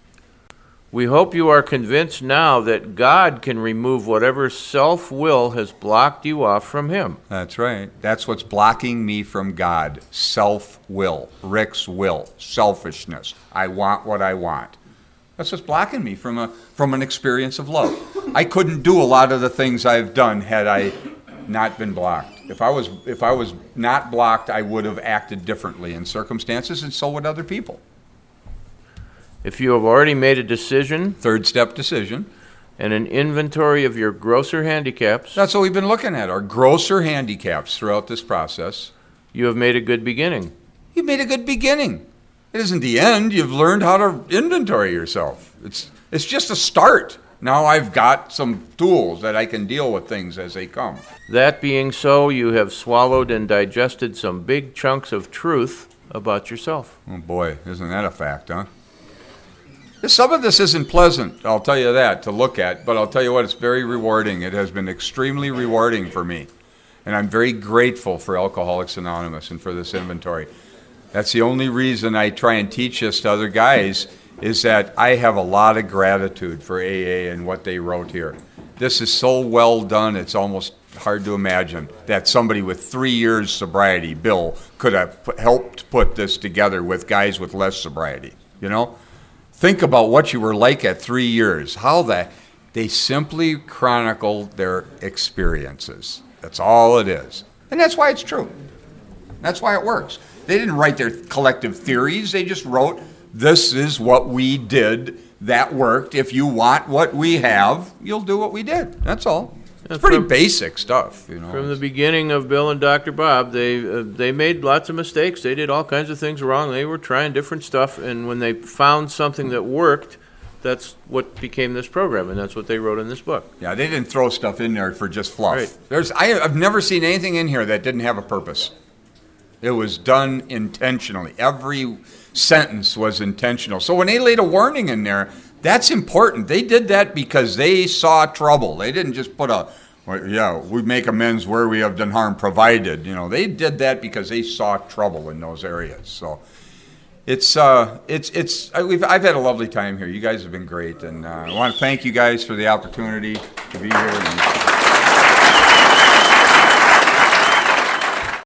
We hope you are convinced now that God can remove whatever self-will has blocked you off from Him. That's right. That's what's blocking me from God. Self-will. Rick's will. Selfishness. I want what I want. That's what's blocking me from a from an experience of love. I couldn't do a lot of the things I've done had I not been blocked. If I was if I was not blocked, I would have acted differently in circumstances, and so would other people. If you have already made a decision, Third step decision. and an inventory of your grosser handicaps, That's what we've been looking at, our grosser handicaps throughout this process. you have made a good beginning. You've made a good beginning. It isn't the end. You've learned how to inventory yourself. It's it's just a start. Now I've got some tools that I can deal with things as they come. That being so, you have swallowed and digested some big chunks of truth about yourself. Oh boy, isn't that a fact, huh? Some of this isn't pleasant, I'll tell you that, to look at, but I'll tell you what, it's very rewarding. It has been extremely rewarding for me. And I'm very grateful for Alcoholics Anonymous and for this inventory. That's the only reason I try and teach this to other guys, is that I have a lot of gratitude for A A and what they wrote here. This is so well done, it's almost hard to imagine that somebody with three years sobriety, Bill, could have put, helped put this together with guys with less sobriety, you know? Think about what you were like at three years. How that they simply chronicled their experiences. That's all it is. And that's why it's true. That's why it works. They didn't write their collective theories. They just wrote, this is what we did that worked. If you want what we have, you'll do what we did. That's all. It's pretty from, basic stuff, you know. From the beginning of Bill and Doctor Bob, they uh, they made lots of mistakes. They did all kinds of things wrong. They were trying different stuff, and when they found something that worked, that's what became this program, and that's what they wrote in this book. Yeah, they didn't throw stuff in there for just fluff. Right. There's I, I've never seen anything in here that didn't have a purpose. It was done intentionally. Every sentence was intentional. So when they laid a warning in there, that's important. They did that because they saw trouble. They didn't just put a, well, yeah, we make amends where we have done harm, provided. You know, they did that because they saw trouble in those areas. So it's uh, it's it's. I, we've, I've had a lovely time here. You guys have been great, and uh, I want to thank you guys for the opportunity to be here. And,